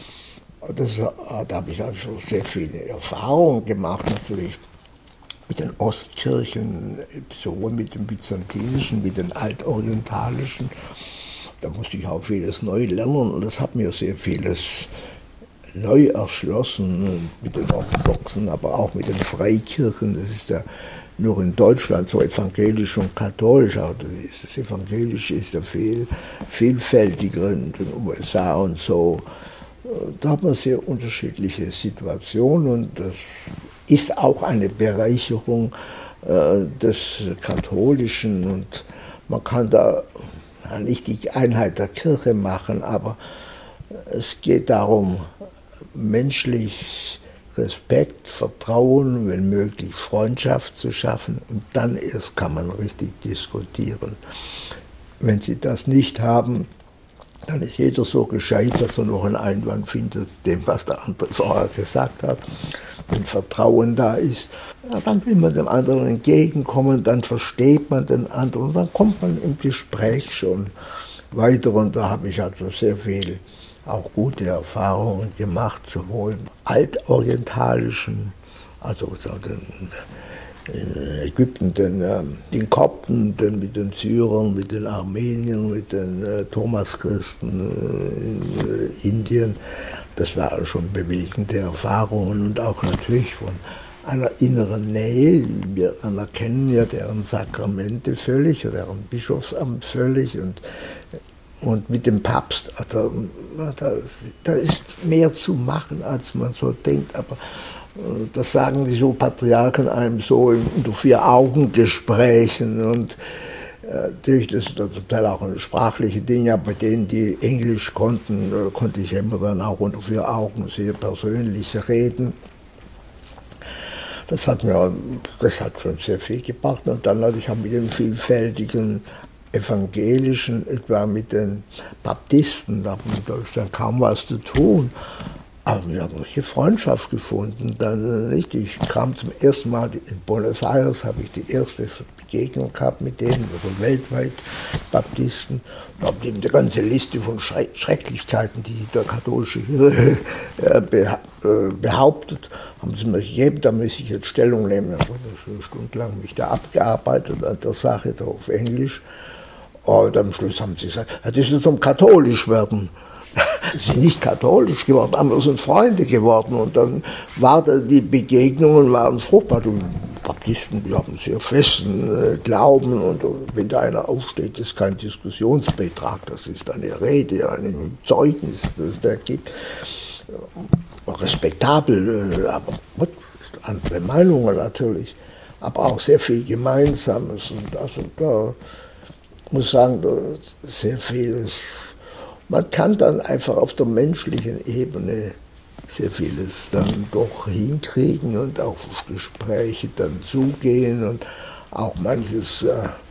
Da habe ich also sehr viele Erfahrungen gemacht, natürlich mit den Ostkirchen, sowohl mit dem Byzantinischen wie den Altorientalischen. Da musste ich auch vieles neu lernen und das hat mir sehr vieles neu erschlossen, mit den Orthodoxen, aber auch mit den Freikirchen. Das ist ja nur in Deutschland so evangelisch und katholisch, aber das Evangelische ist ja viel vielfältiger in den USA und so. Da hat man sehr unterschiedliche Situationen und das ist auch eine Bereicherung, des Katholischen, und man kann da nicht die Einheit der Kirche machen, aber es geht darum, menschlich Respekt, Vertrauen, wenn möglich Freundschaft zu schaffen, und dann erst kann man richtig diskutieren. Wenn Sie das nicht haben, dann ist jeder so gescheit, dass er noch einen Einwand findet, dem, was der andere vorher gesagt hat. Wenn Vertrauen da ist, ja, dann will man dem anderen entgegenkommen, dann versteht man den anderen, dann kommt man im Gespräch schon weiter. Und da habe ich also sehr viel auch gute Erfahrungen gemacht, sowohl altorientalischen, also in Ägypten, den Kopten, mit den Syrern, mit den Armeniern, mit den Thomaschristen in Indien. Das waren schon bewegende Erfahrungen, und auch natürlich von einer inneren Nähe. Wir anerkennen ja deren Sakramente völlig, deren Bischofsamt völlig, und mit dem Papst, da ist mehr zu machen, als man so denkt. Aber das sagen die so Patriarchen einem so unter 4-Augen-Gesprächen. Und natürlich, das ist zum Teil auch eine sprachliche Ding, aber bei denen, die Englisch konnten, konnte ich immer dann auch unter 4 Augen sehr persönlich reden. Das hat schon sehr viel gebracht. Und dann natürlich auch mit den vielfältigen Evangelischen, etwa mit den Baptisten, da hat man in Deutschland kaum was zu tun. Aber wir haben eine Freundschaft gefunden. Dann, nicht? Ich kam zum ersten Mal in Buenos Aires, habe ich die erste Begegnung gehabt mit denen, also weltweit Baptisten. Da haben die eine ganze Liste von Schrecklichkeiten, die der katholische Kirche behauptet, haben sie mir gegeben, da muss ich jetzt Stellung nehmen. Also stundenlang mich da abgearbeitet an der Sache, da auf Englisch. Und am Schluss haben sie gesagt, das ist zum katholisch werden. Sie sind nicht katholisch geworden, aber sind Freunde geworden. Und dann die Begegnungen waren fruchtbar. Die Baptisten, die haben sehr festen Glauben. Und wenn da einer aufsteht, das ist kein Diskussionsbeitrag, das ist eine Rede, ein Zeugnis, das es da gibt. Respektabel, aber andere Meinungen natürlich. Aber auch sehr viel Gemeinsames. Und also da muss sagen, sehr viel. Man kann dann einfach auf der menschlichen Ebene sehr vieles dann doch hinkriegen und auch auf Gespräche dann zugehen und auch manches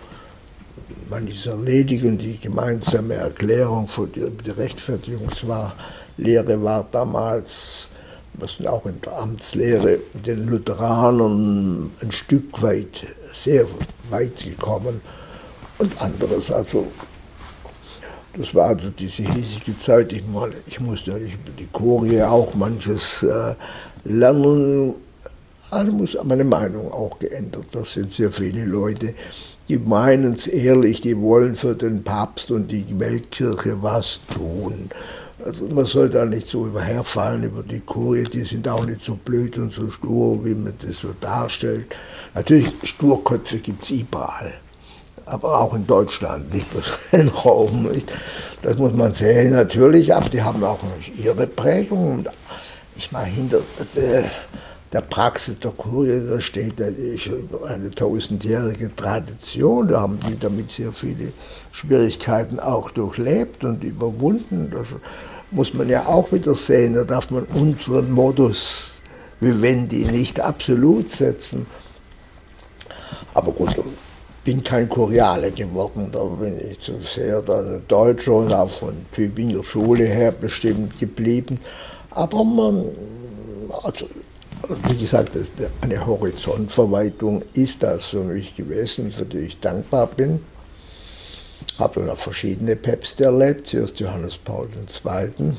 erledigen. Die gemeinsame Erklärung für die Rechtfertigungslehre war damals, wir sind auch in der Amtslehre den Lutheranern ein Stück weit, sehr weit gekommen. Und anderes, also das war also diese hiesige Zeit. Ich musste ja nicht über die Kurie auch manches lernen. Also muss meine Meinung auch geändert. Das sind sehr viele Leute, die meinen es ehrlich, die wollen für den Papst und die Weltkirche was tun. Also man soll da nicht so herfallen über die Kurie, die sind auch nicht so blöd und so stur, wie man das so darstellt. Natürlich, Sturköpfe gibt es überall. Aber auch in Deutschland, nicht bloß in Rom. Nicht? Das muss man sehen natürlich, aber die haben auch ihre Prägung. Ich meine, hinter der Praxis der Kurie, da steht eine 1000-jährige Tradition. Da haben die damit sehr viele Schwierigkeiten auch durchlebt und überwunden. Das muss man ja auch wieder sehen. Da darf man unseren Modus vivendi nicht absolut setzen. Aber gut, bin kein Kuriale geworden, da bin ich zu sehr dann Deutscher und auch von Tübinger Schule her bestimmt geblieben. Aber also, wie gesagt, eine Horizontverweitung ist das für mich gewesen, für die ich dankbar bin. Habe dann auch verschiedene Päpste erlebt, zuerst Johannes Paul II.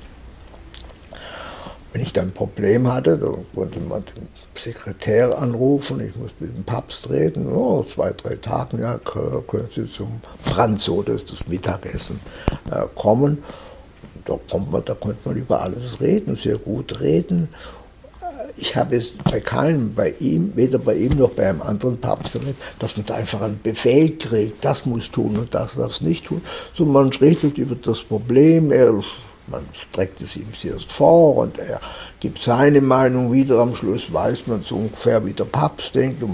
Wenn ich dann ein Problem hatte, dann konnte man den Sekretär anrufen, ich muss mit dem Papst reden, 2, 3 Tage, ja, können Sie zum Branzo, das ist das Mittagessen, kommen. Da konnte man über alles reden, sehr gut reden. Ich habe es weder bei ihm noch bei einem anderen Papst erlebt, dass man da einfach einen Befehl kriegt, das muss tun und das darf es nicht tun. So, man redet über das Problem, man streckt es ihm zuerst vor und er gibt seine Meinung wieder. Am Schluss weiß man so ungefähr, wie der Papst denkt, und man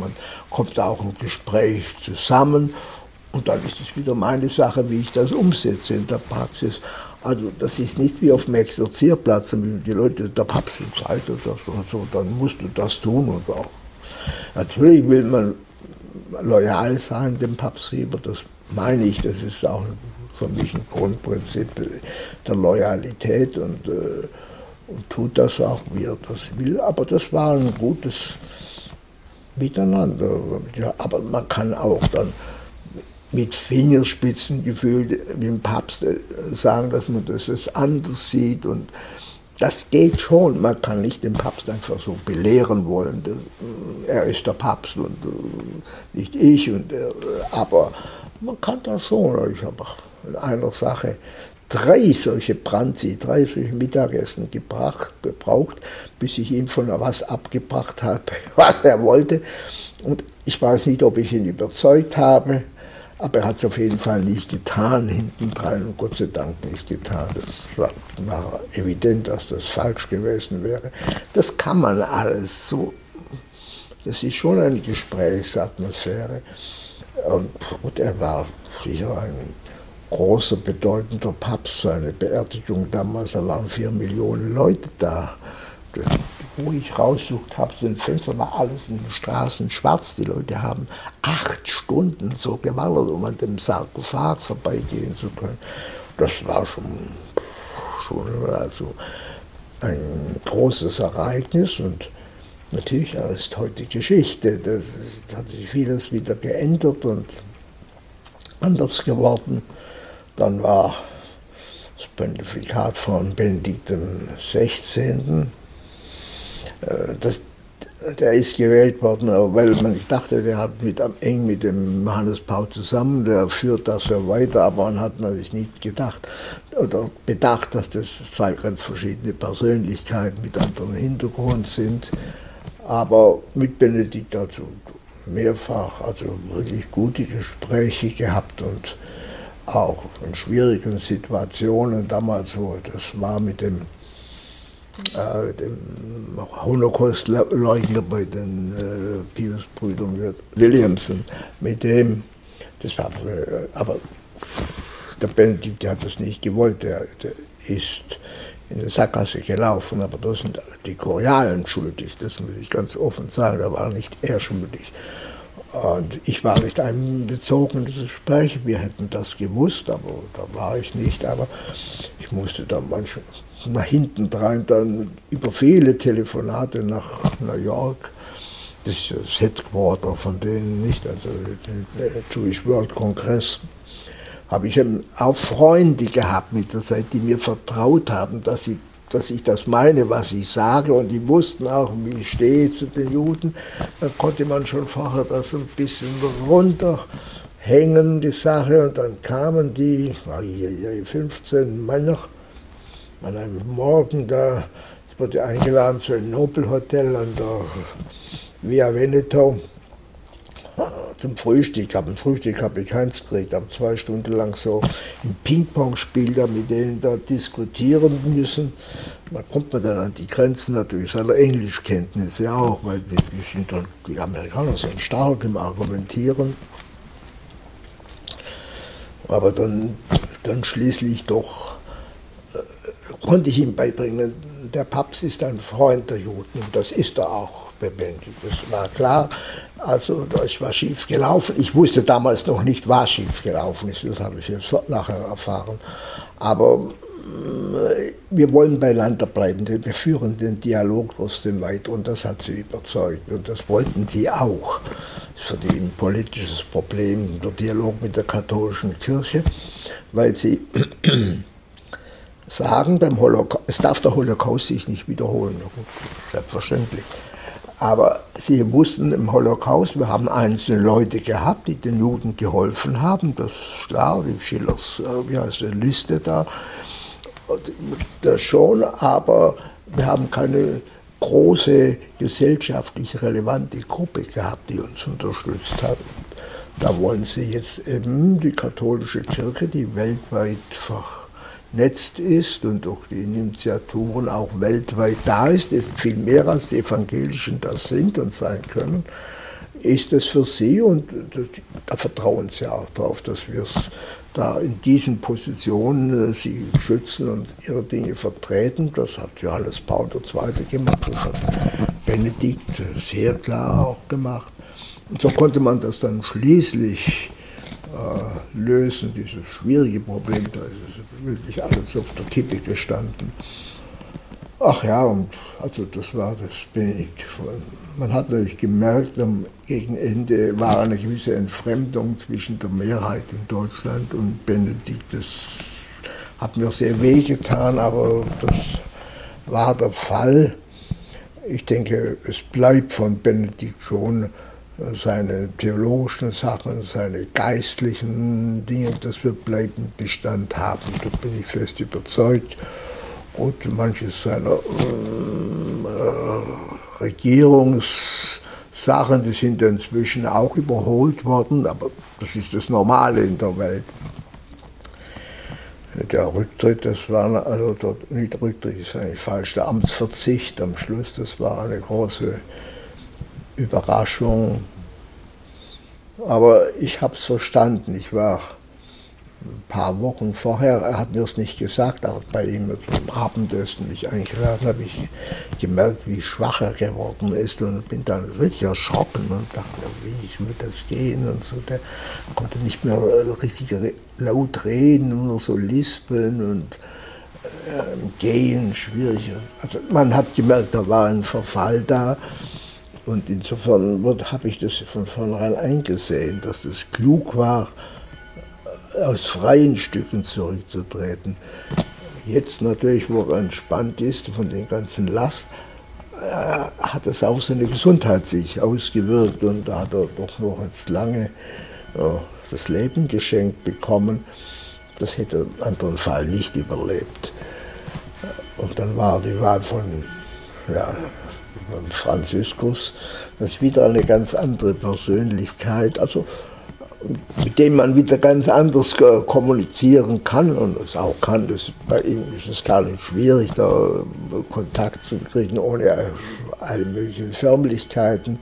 kommt auch ein Gespräch zusammen und dann ist es wieder meine Sache, wie ich das umsetze in der Praxis. Also das ist nicht wie auf dem Exerzierplatz, die Leute, der Papst entscheidet das und so, dann musst du das tun und auch. Natürlich will man loyal sein dem Papstgeber, das meine ich, das ist auch für mich ein Grundprinzip der Loyalität und tut das auch, wie er das will. Aber das war ein gutes Miteinander. Ja, aber man kann auch dann mit Fingerspitzengefühl dem Papst sagen, dass man das jetzt anders sieht. Und das geht schon. Man kann nicht den Papst einfach so belehren wollen. Er ist der Papst und nicht ich. Aber man kann das schon. Ich habe in einer Sache 3 solche Mittagessen gebraucht, bis ich ihm von was abgebracht habe, was er wollte. Und ich weiß nicht, ob ich ihn überzeugt habe, aber er hat es auf jeden Fall nicht getan, hintendrein, und Gott sei Dank nicht getan. Das war nachher evident, dass das falsch gewesen wäre. Das kann man alles so. Das ist schon eine Gesprächsatmosphäre. Und gut, er war sicher ein großer, bedeutender Papst. Seine Beerdigung damals, da waren 4 Millionen Leute da. Wo ich raussucht habe, so ein Fenster, war alles in den Straßen schwarz. Die Leute haben 8 Stunden so gewartet, um an dem Sarkophag vorbeigehen zu können. Das war schon also ein großes Ereignis und natürlich ist heute Geschichte. Das hat sich vieles wieder geändert und anders geworden. Dann war das Pontifikat von Benedikt XVI. Der ist gewählt worden, weil ich dachte, der hat eng mit dem Johannes Paul zusammen, der führt das so weiter, aber man hat natürlich nicht gedacht oder bedacht, dass das 2 ganz verschiedene Persönlichkeiten mit anderem Hintergrund sind. Aber mit Benedikt also mehrfach, also wirklich gute Gespräche gehabt und auch in schwierigen Situationen damals, so, das war mit dem Holocaust-Leugner bei den Pius-Brüdern Williamson, mit dem, das war, aber der Benedikt, der hat das nicht gewollt, der ist in die Sackgasse gelaufen, aber da sind die Korealen schuldig, das muss ich ganz offen sagen, da war nicht er schuldig. Und ich war nicht einbezogen in das Gespräch, wir hätten das gewusst, aber da war ich nicht, aber ich musste dann manchmal nach hinten rein, dann über viele Telefonate nach New York, das ist das Headquarter von denen, nicht, also der Jewish World Congress, habe ich auch Freunde gehabt mit der Zeit, die mir vertraut haben, dass ich das meine, was ich sage, und die wussten auch, wie ich stehe zu den Juden. Dann konnte man schon vorher das ein bisschen runterhängen, die Sache, und dann kamen die 15 Männer an einem Morgen da, ich wurde eingeladen zu einem Nobelhotel an der Via Veneto zum Frühstück. Am Frühstück habe ich keins gekriegt, habe 2 Stunden lang so ein Ping-Pong-Spiel da mit denen da diskutieren müssen. Da kommt man dann an die Grenzen natürlich seiner Englischkenntnisse auch, weil die Amerikaner sind stark im Argumentieren. Aber dann schließlich doch konnte ich ihm beibringen, der Papst ist ein Freund der Juden, und das ist er auch, Benedikt. Das war klar. Also das war schief gelaufen. Ich wusste damals noch nicht, was schief gelaufen ist, das habe ich jetzt nachher erfahren. Aber wir wollen beieinander bleiben, denn wir führen den Dialog trotzdem weiter, und das hat sie überzeugt. Und das wollten die auch. Das ist für die ein politisches Problem, der Dialog mit der katholischen Kirche, weil sie sagen, es darf der Holocaust sich nicht wiederholen. Selbstverständlich. Aber sie wussten im Holocaust, wir haben einzelne Leute gehabt, die den Juden geholfen haben, das ist klar, wie Schillers, wie heißt die Liste da, das schon, aber wir haben keine große gesellschaftlich relevante Gruppe gehabt, die uns unterstützt hat. Da wollen sie jetzt eben die katholische Kirche, die weltweit vernetzt ist und durch die Initiaturen auch weltweit da ist, ist viel mehr als die Evangelischen das sind und sein können, ist es für sie, und da vertrauen sie auch darauf, dass wir es da in diesen Positionen sie schützen und ihre Dinge vertreten. Das hat Johannes Paul II. Gemacht, das hat Benedikt sehr klar auch gemacht. Und so konnte man das dann schließlich lösen, dieses schwierige Problem, da ist wirklich alles auf der Kippe gestanden. Ach ja, und also das war das Benedikt. Man hat natürlich gemerkt, gegen Ende war eine gewisse Entfremdung zwischen der Mehrheit in Deutschland und Benedikt. Das hat mir sehr wehgetan, aber das war der Fall. Ich denke, es bleibt von Benedikt schon seine theologischen Sachen, seine geistlichen Dinge, das wird bleibend Bestand haben. Da bin ich fest überzeugt. Und manches seiner Regierungssachen, die sind inzwischen auch überholt worden, aber das ist das Normale in der Welt. Der Rücktritt, das war, also nicht der Rücktritt ist eigentlich falsch, der Amtsverzicht am Schluss, das war eine große Überraschung. Aber ich habe es verstanden. Ich war ein paar Wochen vorher, er hat mir es nicht gesagt, aber bei ihm zum Abendessen mich eingeladen, habe ich gemerkt, wie schwach er geworden ist und bin dann richtig erschrocken und dachte, wie wird das gehen und so. Der konnte nicht mehr richtig laut reden, nur so lispeln und gehen schwierig. Also man hat gemerkt, da war ein Verfall da. Und insofern habe ich das von vornherein eingesehen, dass das klug war, aus freien Stücken zurückzutreten. Jetzt natürlich, wo er entspannt ist von den ganzen Last, hat es auf seine Gesundheit sich ausgewirkt und da hat er doch noch jetzt lange das Leben geschenkt bekommen. Das hätte er im anderen Fall nicht überlebt. Und dann war die Wahl von Franziskus, das ist wieder eine ganz andere Persönlichkeit, also mit dem man wieder ganz anders kommunizieren kann und es auch kann. Bei ihm ist es gar nicht schwierig, da Kontakt zu kriegen, ohne alle möglichen Förmlichkeiten.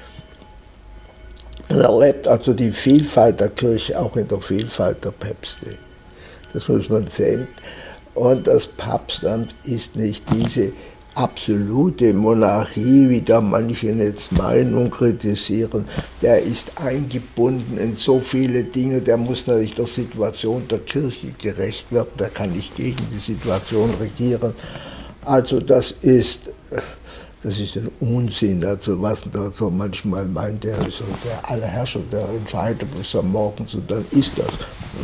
Er erlebt also die Vielfalt der Kirche auch in der Vielfalt der Päpste. Das muss man sehen. Und das Papstamt ist nicht diese absolute Monarchie, wie da manche jetzt meinen und kritisieren. Der ist eingebunden in so viele Dinge, der muss natürlich der Situation der Kirche gerecht werden, der kann nicht gegen die Situation regieren. Also das ist ein Unsinn, also was da so manchmal meint, der ist so der Allherrscher, der entscheidet bis am Morgen, so dann ist das.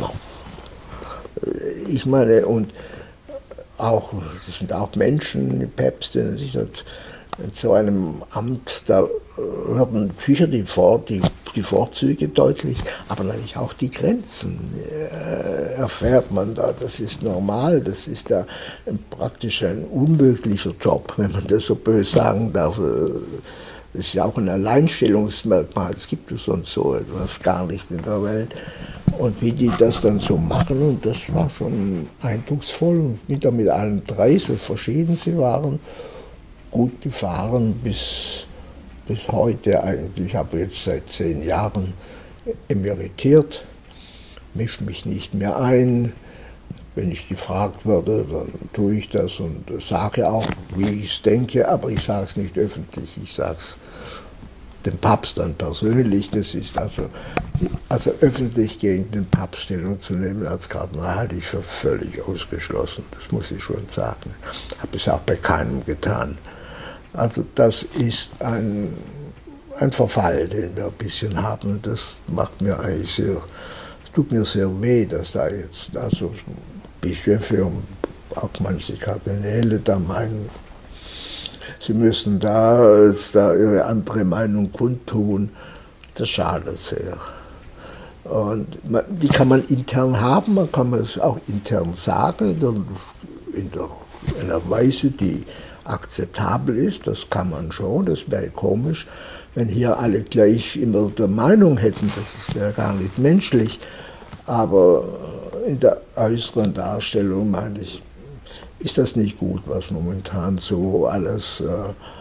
Ich meine, und auch, das sind auch Menschen, die Päpste, in so einem Amt, da werden sicher die Vorzüge deutlich, aber natürlich auch die Grenzen erfährt man da. Das ist normal, das ist da praktisch ein unmöglicher Job, wenn man das so böse sagen darf. Das ist ja auch ein Alleinstellungsmerkmal, es gibt sonst so etwas gar nicht in der Welt. Und wie die das dann so machen, und das war schon eindrucksvoll, und wieder mit allen drei, so verschieden sie waren, gut gefahren bis heute eigentlich. Ich habe jetzt seit 10 Jahren emeritiert, mische mich nicht mehr ein. Wenn ich gefragt werde, dann tue ich das und sage auch, wie ich es denke, aber ich sage es nicht öffentlich, ich sage es dem Papst dann persönlich. Das ist also öffentlich gegen den Papst Stellung zu nehmen als Kardinal halte ich für völlig ausgeschlossen, das muss ich schon sagen. Habe es auch bei keinem getan. Also das ist ein Verfall, den wir ein bisschen haben, und das macht mir eigentlich es tut mir sehr weh, dass da jetzt also Bischöfe und auch manche Kardinäle da meinen, sie müssen da ihre andere Meinung kundtun. Das schadet sehr. Und die kann man intern haben, man kann es auch intern sagen, in einer Weise, die akzeptabel ist, das kann man schon, das wäre komisch, wenn hier alle gleich immer der Meinung hätten, das wäre gar nicht menschlich, aber in der äußeren Darstellung, meine ich, ist das nicht gut, was momentan so alles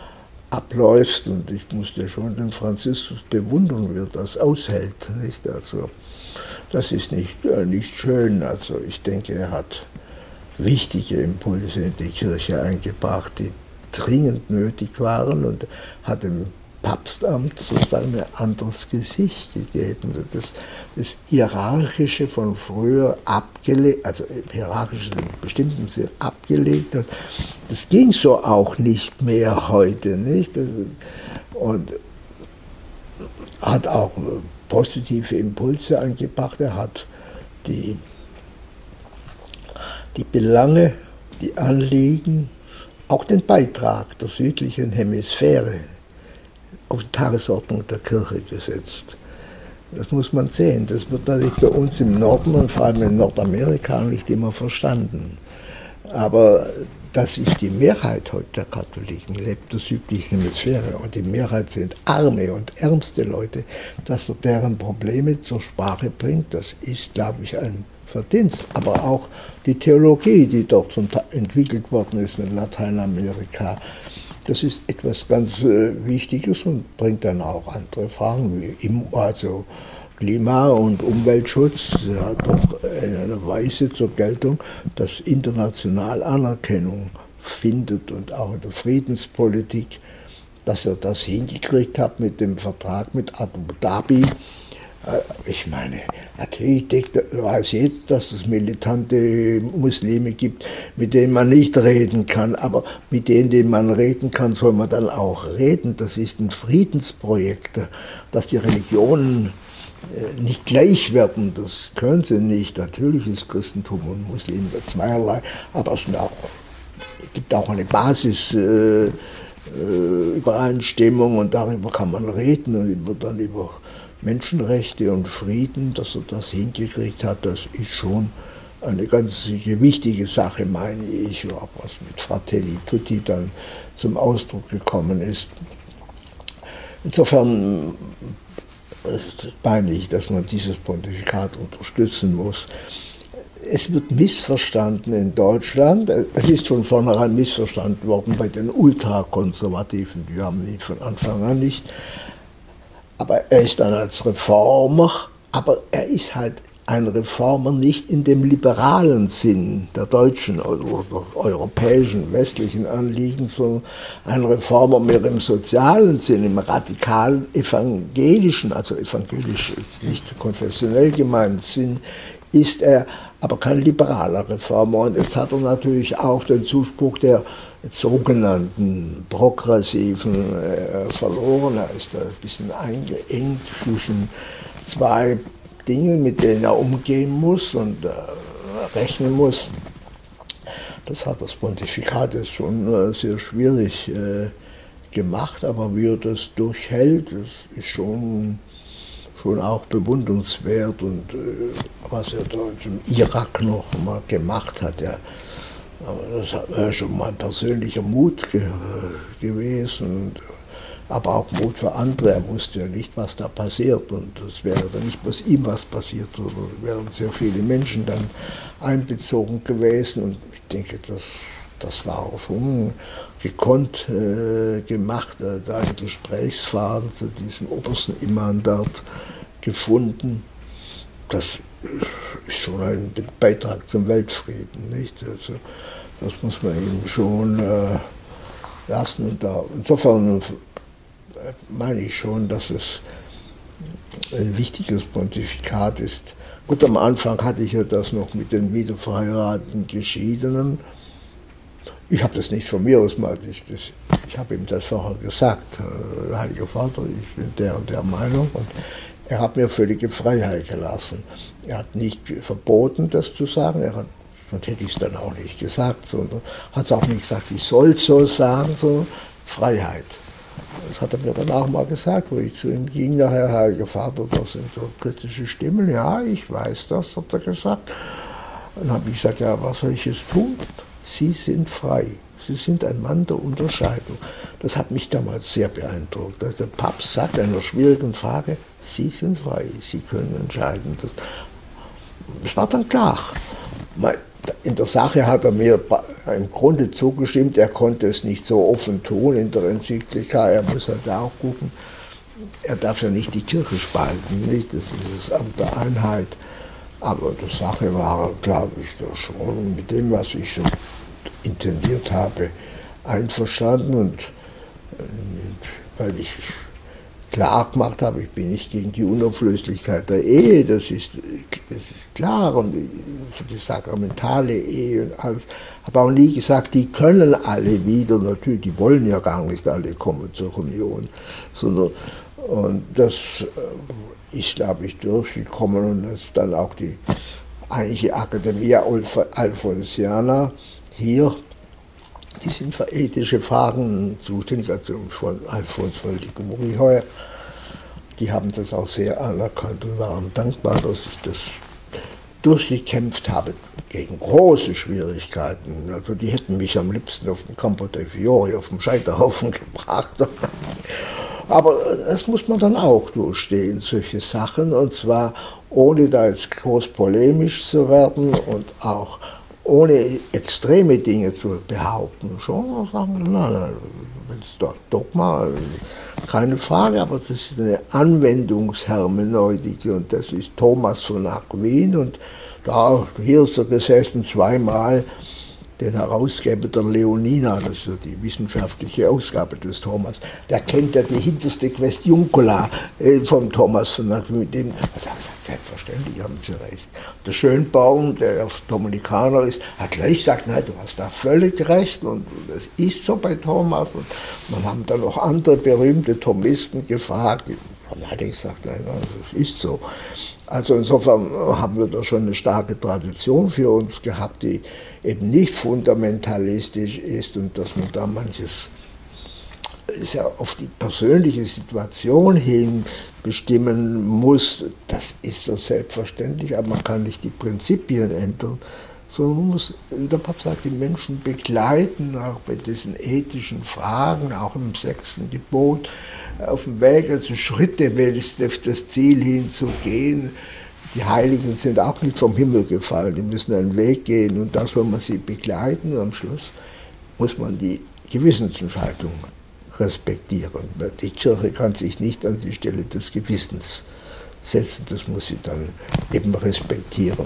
abläuft. Und ich musste schon den Franziskus bewundern, wie er das aushält. Nicht? Also, das ist nicht schön. Also ich denke, er hat wichtige Impulse in die Kirche eingebracht, die dringend nötig waren, und hat dem Papstamt sozusagen ein anderes Gesicht gegeben. Das Hierarchische von früher abgelegt, also Hierarchische in bestimmten Sinn abgelegt hat, das ging so auch nicht mehr heute, nicht? Und hat auch positive Impulse eingebracht. Er hat die Belange, die Anliegen, auch den Beitrag der südlichen Hemisphäre auf die Tagesordnung der Kirche gesetzt. Das muss man sehen. Das wird natürlich bei uns im Norden und vor allem in Nordamerika nicht immer verstanden. Aber dass sich die Mehrheit heute der Katholiken lebt, der südlichen Hemisphäre, und die Mehrheit sind arme und ärmste Leute, dass er deren Probleme zur Sprache bringt, das ist, glaube ich, ein Verdienst. Aber auch die Theologie, die dort entwickelt worden ist in Lateinamerika, das ist etwas ganz Wichtiges und bringt dann auch andere Fragen wie also Klima- und Umweltschutz hat doch in einer Weise zur Geltung, dass international Anerkennung findet, und auch in der Friedenspolitik, dass er das hingekriegt hat mit dem Vertrag mit Abu Dhabi. Ich meine, natürlich weiß jetzt, dass es militante Muslime gibt, mit denen man nicht reden kann, aber mit denen man reden kann, soll man dann auch reden. Das ist ein Friedensprojekt, dass die Religionen nicht gleich werden, das können sie nicht. Natürlich ist Christentum und Muslim zweierlei, aber es gibt auch eine Basisübereinstimmung, und darüber kann man reden, und dann über Menschenrechte und Frieden, dass er das hingekriegt hat, das ist schon eine ganz wichtige Sache, meine ich, auch was mit Fratelli Tutti dann zum Ausdruck gekommen ist. Insofern meine ich, dass man dieses Pontifikat unterstützen muss. Es wird missverstanden in Deutschland, es ist von vornherein missverstanden worden bei den Ultrakonservativen, die haben ihn von Anfang an nicht. Aber er ist dann als Reformer, aber er ist halt ein Reformer nicht in dem liberalen Sinn der deutschen oder europäischen, westlichen Anliegen, sondern ein Reformer mehr im sozialen Sinn, im radikalen evangelischen, also evangelisch ist nicht konfessionell gemeint, Sinn ist er, aber kein liberaler Reformer. Und jetzt hat er natürlich auch den Zuspruch der sogenannten Progressiven verloren. Er ist da ein bisschen eingeengt zwischen zwei Dingen, mit denen er umgehen muss und rechnen muss. Das hat das Pontifikat jetzt schon sehr schwierig gemacht, aber wie er das durchhält, das ist schon auch bewundernswert, und was er da im Irak noch mal gemacht hat, ja, das war schon mal ein persönlicher Mut gewesen, aber auch Mut für andere. Er wusste ja nicht, was da passiert, und es wäre dann nicht bloß ihm was passiert, sondern wären sehr viele Menschen dann einbezogen gewesen, und ich denke, das war auch schon gekonnt gemacht, da ein Gesprächsfaden zu diesem obersten Imam dort gefunden. Das ist schon ein Beitrag zum Weltfrieden, nicht? Also, das muss man ihm schon lassen. Und insofern meine ich schon, dass es ein wichtiges Pontifikat ist. Gut, am Anfang hatte ich ja das noch mit den wiederverheirateten Geschiedenen. Ich habe das nicht von mir aus mal, ich habe ihm das vorher gesagt, Heiliger Vater, ich bin der und der Meinung, und er hat mir völlige Freiheit gelassen. Er hat nicht verboten, das zu sagen, sonst hätte ich es dann auch nicht gesagt, sondern hat es auch nicht gesagt, ich soll es so sagen, sondern Freiheit. Das hat er mir dann auch mal gesagt, wo ich zu ihm ging, nachher, Heiliger Vater, das sind so kritische Stimmen, ja, ich weiß das, hat er gesagt. Dann habe ich gesagt, ja, was soll ich jetzt tun? Sie sind frei. Sie sind ein Mann der Unterscheidung. Das hat mich damals sehr beeindruckt. Der Papst sagt in einer schwierigen Frage, Sie sind frei, Sie können entscheiden. Das war dann klar. In der Sache hat er mir im Grunde zugestimmt, er konnte es nicht so offen tun in der Enzyklika, er muss halt auch gucken, er darf ja nicht die Kirche spalten, nicht? Das ist das Amt der Einheit. Aber die Sache war, glaube ich, doch schon mit dem, was ich so intendiert habe, einverstanden. Und weil ich klar gemacht habe, ich bin nicht gegen die Unauflöslichkeit der Ehe, das ist klar, und für die sakramentale Ehe und alles. Habe auch nie gesagt, die können alle wieder, natürlich, die wollen ja gar nicht alle kommen zur Union, sondern, und das ist, glaube ich, durchgekommen, und das ist dann auch die eigentliche Academia Alfonsiana hier, die sind für ethische Fragen zuständig, also von Alfons Völdig-Muriheuer. Die haben das auch sehr anerkannt und waren dankbar, dass ich das durchgekämpft habe gegen große Schwierigkeiten. Also die hätten mich am liebsten auf dem Campo dei Fiori, auf dem Scheiterhaufen gebracht. Aber das muss man dann auch durchstehen, solche Sachen, und zwar ohne da jetzt groß polemisch zu werden und auch ohne extreme Dinge zu behaupten. Schon sagen, nein, wenn es da Dogma, keine Frage, aber das ist eine Anwendungshermeneutik, und das ist Thomas von Aquin, und da hier ist er gesessen zweimal, den Herausgeber der Leonina, das ist ja die wissenschaftliche Ausgabe des Thomas, der kennt ja die hinterste Questiuncula vom Thomas von Aquin, mit dem hat er gesagt, selbstverständlich haben Sie recht. Der Schönborn, der auf Dominikaner ist, hat gleich gesagt, nein, du hast da völlig recht, und das ist so bei Thomas, und man haben dann noch andere berühmte Thomisten gefragt, dann hat er gesagt, nein, das ist so. Also insofern haben wir da schon eine starke Tradition für uns gehabt, die eben nicht fundamentalistisch ist, und dass man da manches ist ja auf die persönliche Situation hin bestimmen muss, das ist so selbstverständlich, aber man kann nicht die Prinzipien ändern, sondern man muss, wie der Papst sagt, die Menschen begleiten, auch bei diesen ethischen Fragen, auch im 6. Gebot, auf dem Weg, also Schritte auf das Ziel hinzugehen. Die Heiligen sind auch nicht vom Himmel gefallen, die müssen einen Weg gehen, und da soll man sie begleiten, und am Schluss muss man die Gewissensentscheidung respektieren. Die Kirche kann sich nicht an die Stelle des Gewissens setzen, das muss sie dann eben respektieren.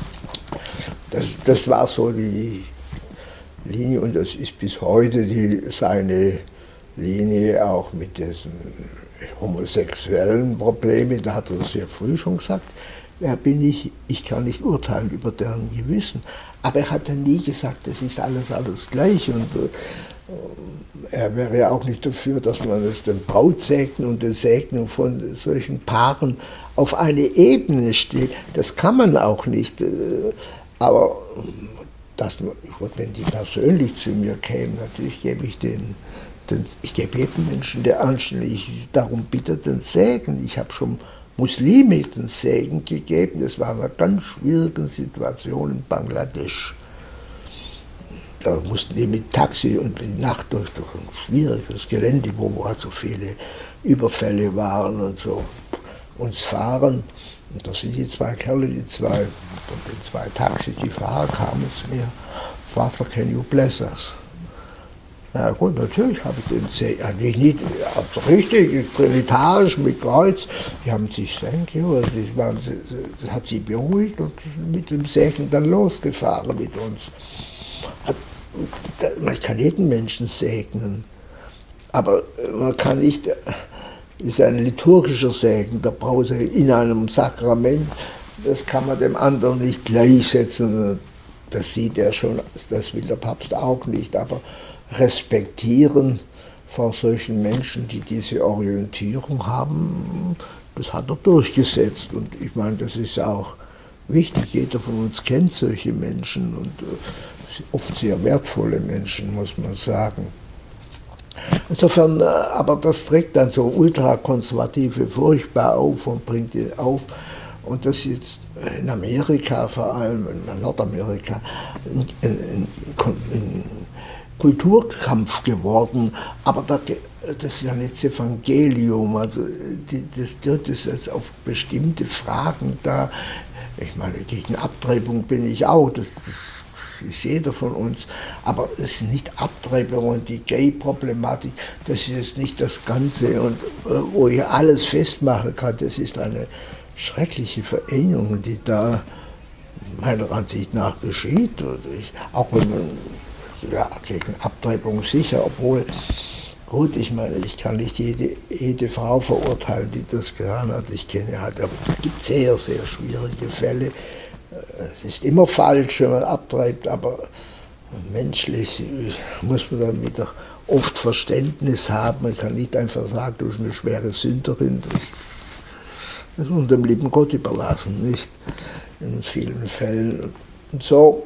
Das war so die Linie, und das ist bis heute seine Linie, auch mit diesen homosexuellen Problemen. Da hat er sehr früh schon gesagt, wer bin ich? Ich kann nicht urteilen über deren Gewissen. Aber er hat dann nie gesagt, das ist alles gleich. Und er wäre ja auch nicht dafür, dass man es den Brautsegen und den Segnung von solchen Paaren auf eine Ebene stellt. Das kann man auch nicht. Aber wenn die persönlich zu mir kämen, natürlich gebe ich ich gebe jedem Menschen, der anständig darum bittet, den Segen. Ich habe schon Muslime den Segen gegeben. Das war eine ganz schwierige Situation in Bangladesch. Da mussten die mit Taxi und die Nacht durch ein schwieriges Gelände, wo halt so viele Überfälle waren und so, uns fahren. Und da sind die zwei Kerle, von den zwei Taxis, die Fahrer kamen zu mir, Father, can you bless us? Na gut, natürlich habe ich den Segen, nicht richtig trinitarisch mit Kreuz, die haben sich, thank you, das hat sie beruhigt und mit dem Segen dann losgefahren mit uns. Man kann jeden Menschen segnen, aber man kann nicht, das ist ein liturgischer Segen, der Brause in einem Sakrament, das kann man dem anderen nicht gleichsetzen, das sieht er schon, das will der Papst auch nicht, aber respektieren vor solchen Menschen, die diese Orientierung haben, das hat er durchgesetzt, und ich meine, das ist ja auch wichtig, jeder von uns kennt solche Menschen, und oft sehr wertvolle Menschen, muss man sagen. Insofern, aber das trägt dann so Ultrakonservative furchtbar auf und bringt ihn auf. Und das ist jetzt in Amerika, vor allem in Nordamerika, ein Kulturkampf geworden. Aber das ist ja nicht das Evangelium. Also das gilt es jetzt auf bestimmte Fragen da. Ich meine, gegen Abtreibung bin ich auch. Das ist jeder von uns. Aber es sind nicht Abtreibungen und die Gay-Problematik, das ist jetzt nicht das Ganze. Und wo ich alles festmachen kann, das ist eine schreckliche Verengung, die da meiner Ansicht nach geschieht. Auch wenn man, ja, gegen Abtreibung sicher, obwohl, gut, ich meine, ich kann nicht jede Frau verurteilen, die das getan hat. Ich kenne halt, aber es gibt sehr, sehr schwierige Fälle. Es ist immer falsch, wenn man abtreibt, aber menschlich muss man dann wieder oft Verständnis haben. Man kann nicht einfach sagen, du bist eine schwere Sünderin. Das muss man dem lieben Gott überlassen, nicht? In vielen Fällen. Und so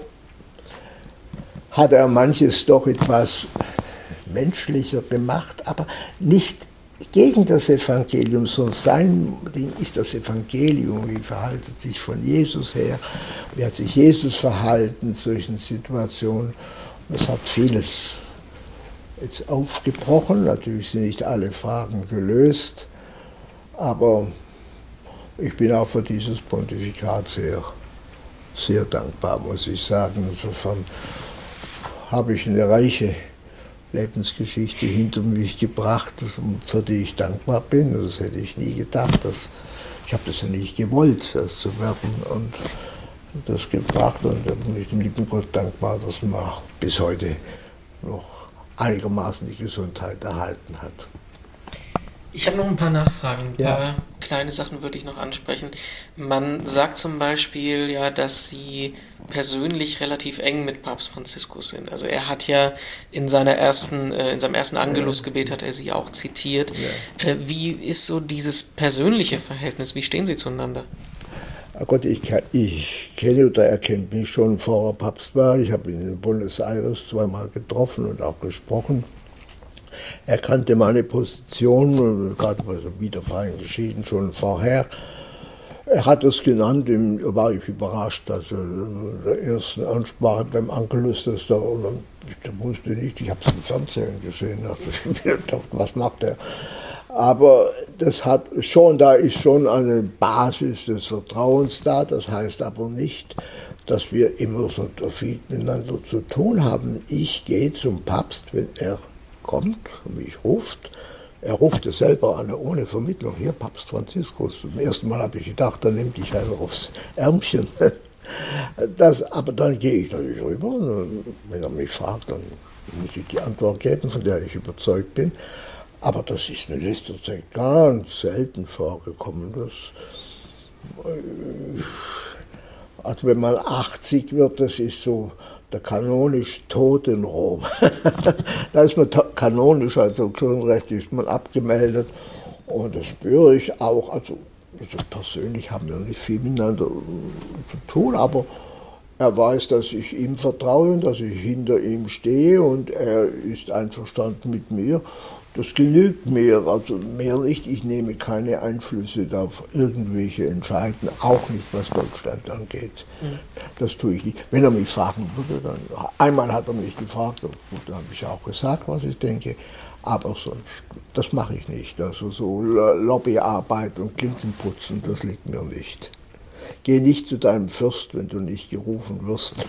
hat er manches doch etwas menschlicher gemacht, aber nicht gegen das Evangelium, sondern sein Ding ist das Evangelium. Wie verhält sich von Jesus her? Wie hat sich Jesus verhalten in solchen Situationen? Das hat vieles jetzt aufgebrochen. Natürlich sind nicht alle Fragen gelöst, aber ich bin auch für dieses Pontifikat sehr, sehr dankbar, muss ich sagen. Insofern habe ich eine reiche Lebensgeschichte hinter mich gebracht, für die ich dankbar bin. Das hätte ich nie gedacht. Ich habe das ja nicht gewollt, das zu werden und das gebracht. Und da bin ich dem lieben Gott dankbar, dass man auch bis heute noch einigermaßen die Gesundheit erhalten hat. Ich habe noch ein paar Nachfragen, ein paar kleine Sachen würde ich noch ansprechen. Man sagt zum Beispiel ja, dass Sie persönlich relativ eng mit Papst Franziskus sind. Also er hat ja in seinem ersten Angelusgebet hat er Sie auch zitiert. Ja. Wie ist so dieses persönliche Verhältnis? Wie stehen Sie zueinander? Gott, ich kenne oder er kennt mich schon, bevor er Papst war. Ich habe ihn in Buenos Aires zweimal getroffen und auch gesprochen. Er kannte meine Position, gerade bei der Wiedervereinigung geschieden, schon vorher. Er hat es genannt, da war ich überrascht, also in der ersten Ansprache beim Angelus, das da wusste nicht, ich habe es im Fernsehen gesehen, ich dachte, was macht er? Aber da ist schon eine Basis des Vertrauens da, das heißt aber nicht, dass wir immer so viel miteinander zu tun haben. Ich gehe zum Papst, wenn er kommt und mich ruft. Er ruft es selber an, ohne Vermittlung. Hier, Papst Franziskus. Zum ersten Mal habe ich gedacht, dann nimmt dich einer aufs Ärmchen. Aber dann gehe ich natürlich rüber. Wenn er mich fragt, dann muss ich die Antwort geben, von der ich überzeugt bin. Aber das ist in letzter Zeit ganz selten vorgekommen. Also wenn man 80 wird, das ist so der kanonisch Tod in Rom. Da ist man kanonisch, also kirchenrechtlich ist man abgemeldet. Und das spüre ich auch. Also persönlich haben wir nicht viel miteinander zu tun, aber er weiß, dass ich ihm vertraue und dass ich hinter ihm stehe und er ist einverstanden mit mir. Das genügt mir, also mehr nicht. Ich nehme keine Einflüsse auf irgendwelche Entscheidungen, auch nicht was Deutschland angeht. Das tue ich nicht. Wenn er mich fragen würde, dann einmal hat er mich gefragt, und da habe ich auch gesagt, was ich denke, aber sonst, das mache ich nicht. Also so Lobbyarbeit und Klinkenputzen, das liegt mir nicht. Geh nicht zu deinem Fürst, wenn du nicht gerufen wirst.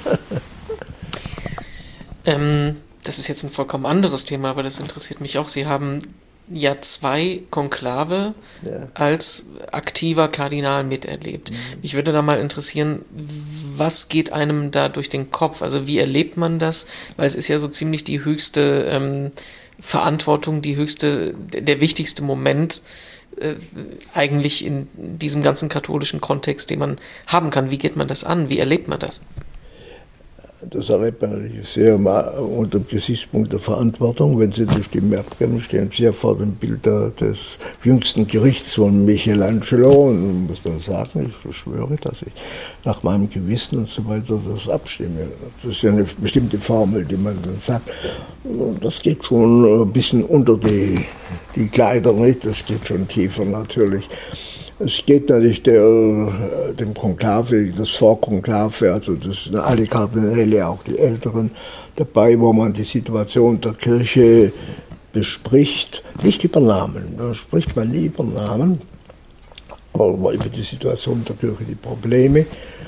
Das ist jetzt ein vollkommen anderes Thema, aber das interessiert mich auch. Sie haben ja 2 Konklave als aktiver Kardinal miterlebt. Mich würde da mal interessieren, was geht einem da durch den Kopf? Also wie erlebt man das? Weil es ist ja so ziemlich die höchste Verantwortung, der wichtigste Moment eigentlich in diesem ganzen katholischen Kontext, den man haben kann. Wie geht man das an? Wie erlebt man das? Das erlebt man natürlich sehr unter dem Gesichtspunkt der Verantwortung. Wenn Sie die Stimme abgeben, stehen Sie ja vor dem Bild des jüngsten Gerichts von Michelangelo und muss dann sagen, ich verschwöre, dass ich nach meinem Gewissen und so weiter das abstimme. Das ist ja eine bestimmte Formel, die man dann sagt. Und das geht schon ein bisschen unter die Kleider nicht, das geht schon tiefer natürlich. Es geht natürlich dem Konklave, das Vorkonklave, also das sind alle Kardinäle, auch die Älteren, dabei, wo man die Situation der Kirche bespricht, nicht über Namen, da spricht man nie über Namen, aber über die Situation der Kirche, die Probleme.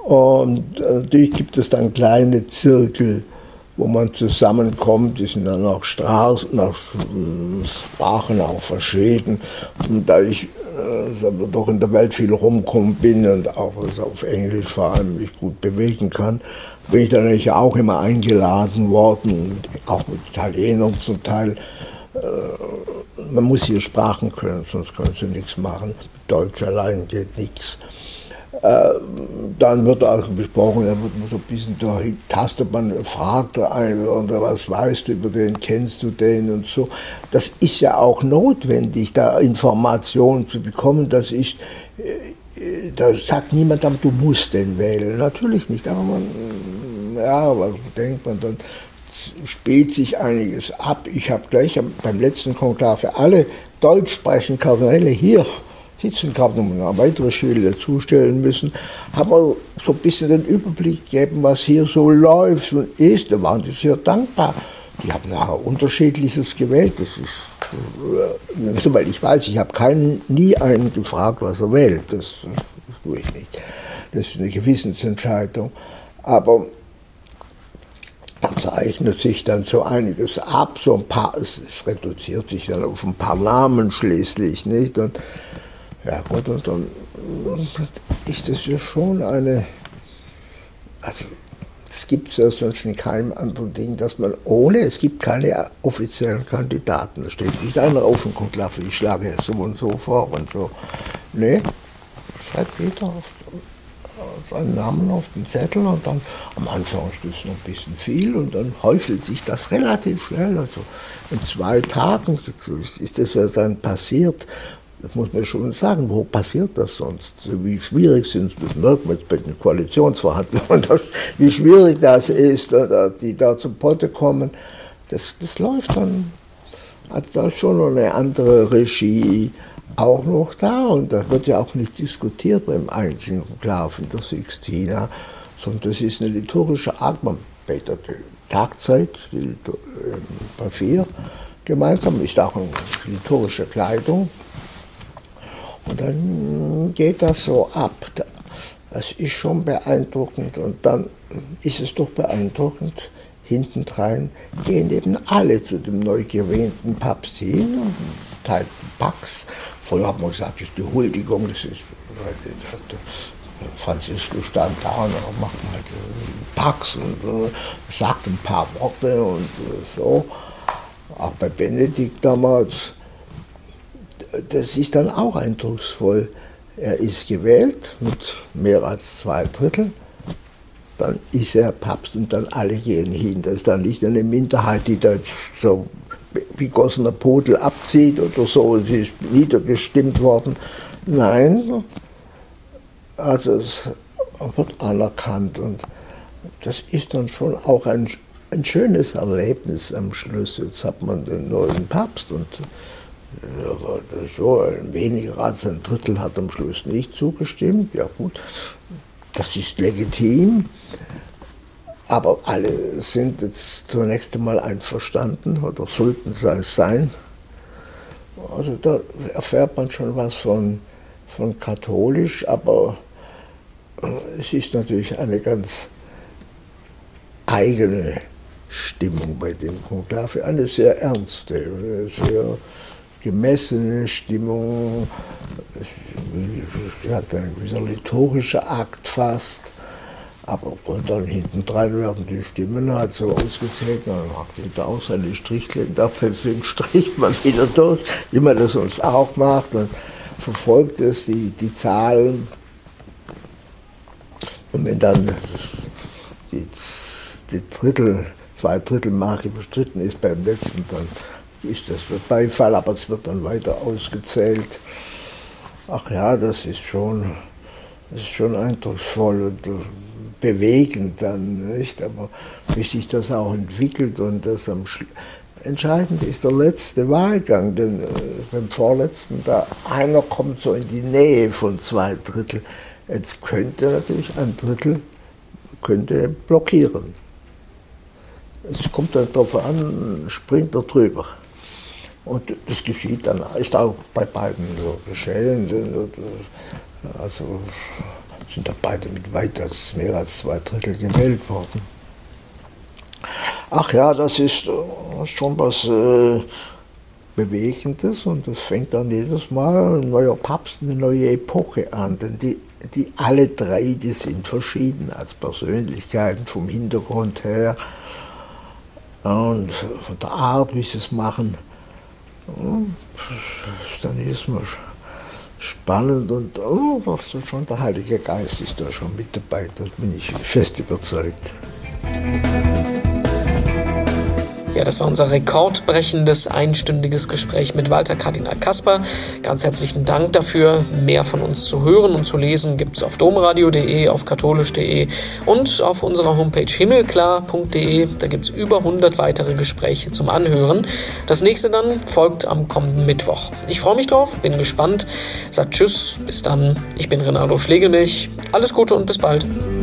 Und natürlich gibt es dann kleine Zirkel, wo man zusammenkommt. Die sind dann auch Straßen, nach Sprachen auch verschieden. Und da ich doch in der Welt viel rumgekommen bin und auch auf Englisch vor allem mich gut bewegen kann, bin ich dann natürlich auch immer eingeladen worden, auch mit Italienern zum Teil. Man muss hier Sprachen können, sonst können sie nichts machen. Mit Deutsch allein geht nichts. Dann wird auch besprochen, da wird man so ein bisschen dahin, tastet man, fragt einen, oder was weißt du über den, kennst du den und so. Das ist ja auch notwendig, da Informationen zu bekommen. Das ist, da sagt niemand, aber du musst den wählen. Natürlich nicht, aber man, ja, was denkt man dann? Spielt sich einiges ab. Ich habe gleich beim letzten Konklave alle Deutsch sprechenden Kardinäle hier sitzen gehabt und noch weitere Schüler dazustellen müssen, haben wir so ein bisschen den Überblick gegeben, was hier so läuft und ist. Da waren die sehr dankbar. Die haben nachher Unterschiedliches gewählt. Das ist, soweit ich weiß, ich habe nie einen gefragt, was er wählt. Das tue ich nicht. Das ist eine Gewissensentscheidung. Aber zeichnet sich dann so einiges ab, so ein paar, es reduziert sich dann auf ein paar Namen schließlich, nicht? Und ja gut, und dann ist das ja schon eine, also es gibt ja sonst in keinem anderen Ding, dass man es gibt keine offiziellen Kandidaten, da steht nicht einer auf dem Konklave, ich schlage so und so vor und so. Nee, schreibt jeder auf seinen Namen auf den Zettel und dann am Anfang ist das noch ein bisschen viel und dann häufelt sich das relativ schnell. Also in 2 Tagen ist das ja dann passiert. Das muss man schon sagen, wo passiert das sonst? Wie schwierig sind es, das merkt man jetzt bei den Koalitionsverhandlungen, wie schwierig das ist, die da zum Potte kommen. Das läuft dann, also da ist schon noch eine andere Regie auch noch da und da wird ja auch nicht diskutiert beim eigentlichen Konklave in der Sixtina, sondern das ist eine liturgische Art, man betet die Tagzeit, bei 4 gemeinsam, ist auch eine liturgische Kleidung. Und dann geht das so ab. Das ist schon beeindruckend. Und dann ist es doch beeindruckend, hintendrein gehen eben alle zu dem neu gewählten Papst hin und teilen Pax. Früher hat man gesagt, das ist die Huldigung, das ist, Franziskus stand da und dann macht man halt Pax und sagt ein paar Worte und so. Auch bei Benedikt damals. Das ist dann auch eindrucksvoll. Er ist gewählt mit mehr als 2/3. Dann ist er Papst und dann alle gehen hin. Das ist dann nicht eine Minderheit, die da jetzt so wie gossener Pudel abzieht oder so. Sie ist niedergestimmt worden. Nein, also es wird anerkannt. Und das ist dann schon auch ein schönes Erlebnis am Schluss. Jetzt hat man den neuen Papst und so, weniger als 1/3 hat am Schluss nicht zugestimmt. Ja gut, das ist legitim, aber alle sind jetzt zunächst einmal einverstanden oder sollten es sein. Also da erfährt man schon was von katholisch, aber es ist natürlich eine ganz eigene Stimmung bei dem Konklave, eine sehr ernste, eine sehr gemessene Stimmung. Es hat ein gewisser liturgischer Akt fast, aber und dann hintendrein werden die Stimmen halt so ausgezählt, dann macht jeder auch seine Strichchen, dafür stricht man wieder durch, wie man das sonst auch macht, und verfolgt es, die Zahlen. Und wenn dann die 2/3-Marke bestritten ist beim letzten, dann ist das mit Beifall, aber es wird dann weiter ausgezählt. Ach ja, das ist schon eindrucksvoll und bewegend dann, nicht? Aber wie sich das auch entwickelt und das entscheidend ist der letzte Wahlgang, denn beim vorletzten, da einer kommt so in die Nähe von 2/3. Jetzt könnte natürlich 1/3 könnte blockieren. Es kommt dann darauf an, springt er drüber. Und das geschieht dann, ist auch bei beiden so geschehen. Also sind da beide mit mehr als 2/3 gewählt worden. Ach ja, das ist schon was Bewegendes und das fängt dann jedes Mal ein neuer Papst, eine neue Epoche an, denn die alle drei, die sind verschieden als Persönlichkeiten vom Hintergrund her und von der Art, wie sie es machen. Dann ist man spannend und schon der Heilige Geist ist da schon mit dabei, da bin ich fest überzeugt. Ja, das war unser rekordbrechendes einstündiges Gespräch mit Walter Kardinal Kasper. Ganz herzlichen Dank dafür. Mehr von uns zu hören und zu lesen gibt es auf domradio.de, auf katholisch.de und auf unserer Homepage himmelklar.de. Da gibt es über 100 weitere Gespräche zum Anhören. Das nächste dann folgt am kommenden Mittwoch. Ich freue mich drauf, bin gespannt. Sagt Tschüss, bis dann. Ich bin Renato Schlegelmilch. Alles Gute und bis bald.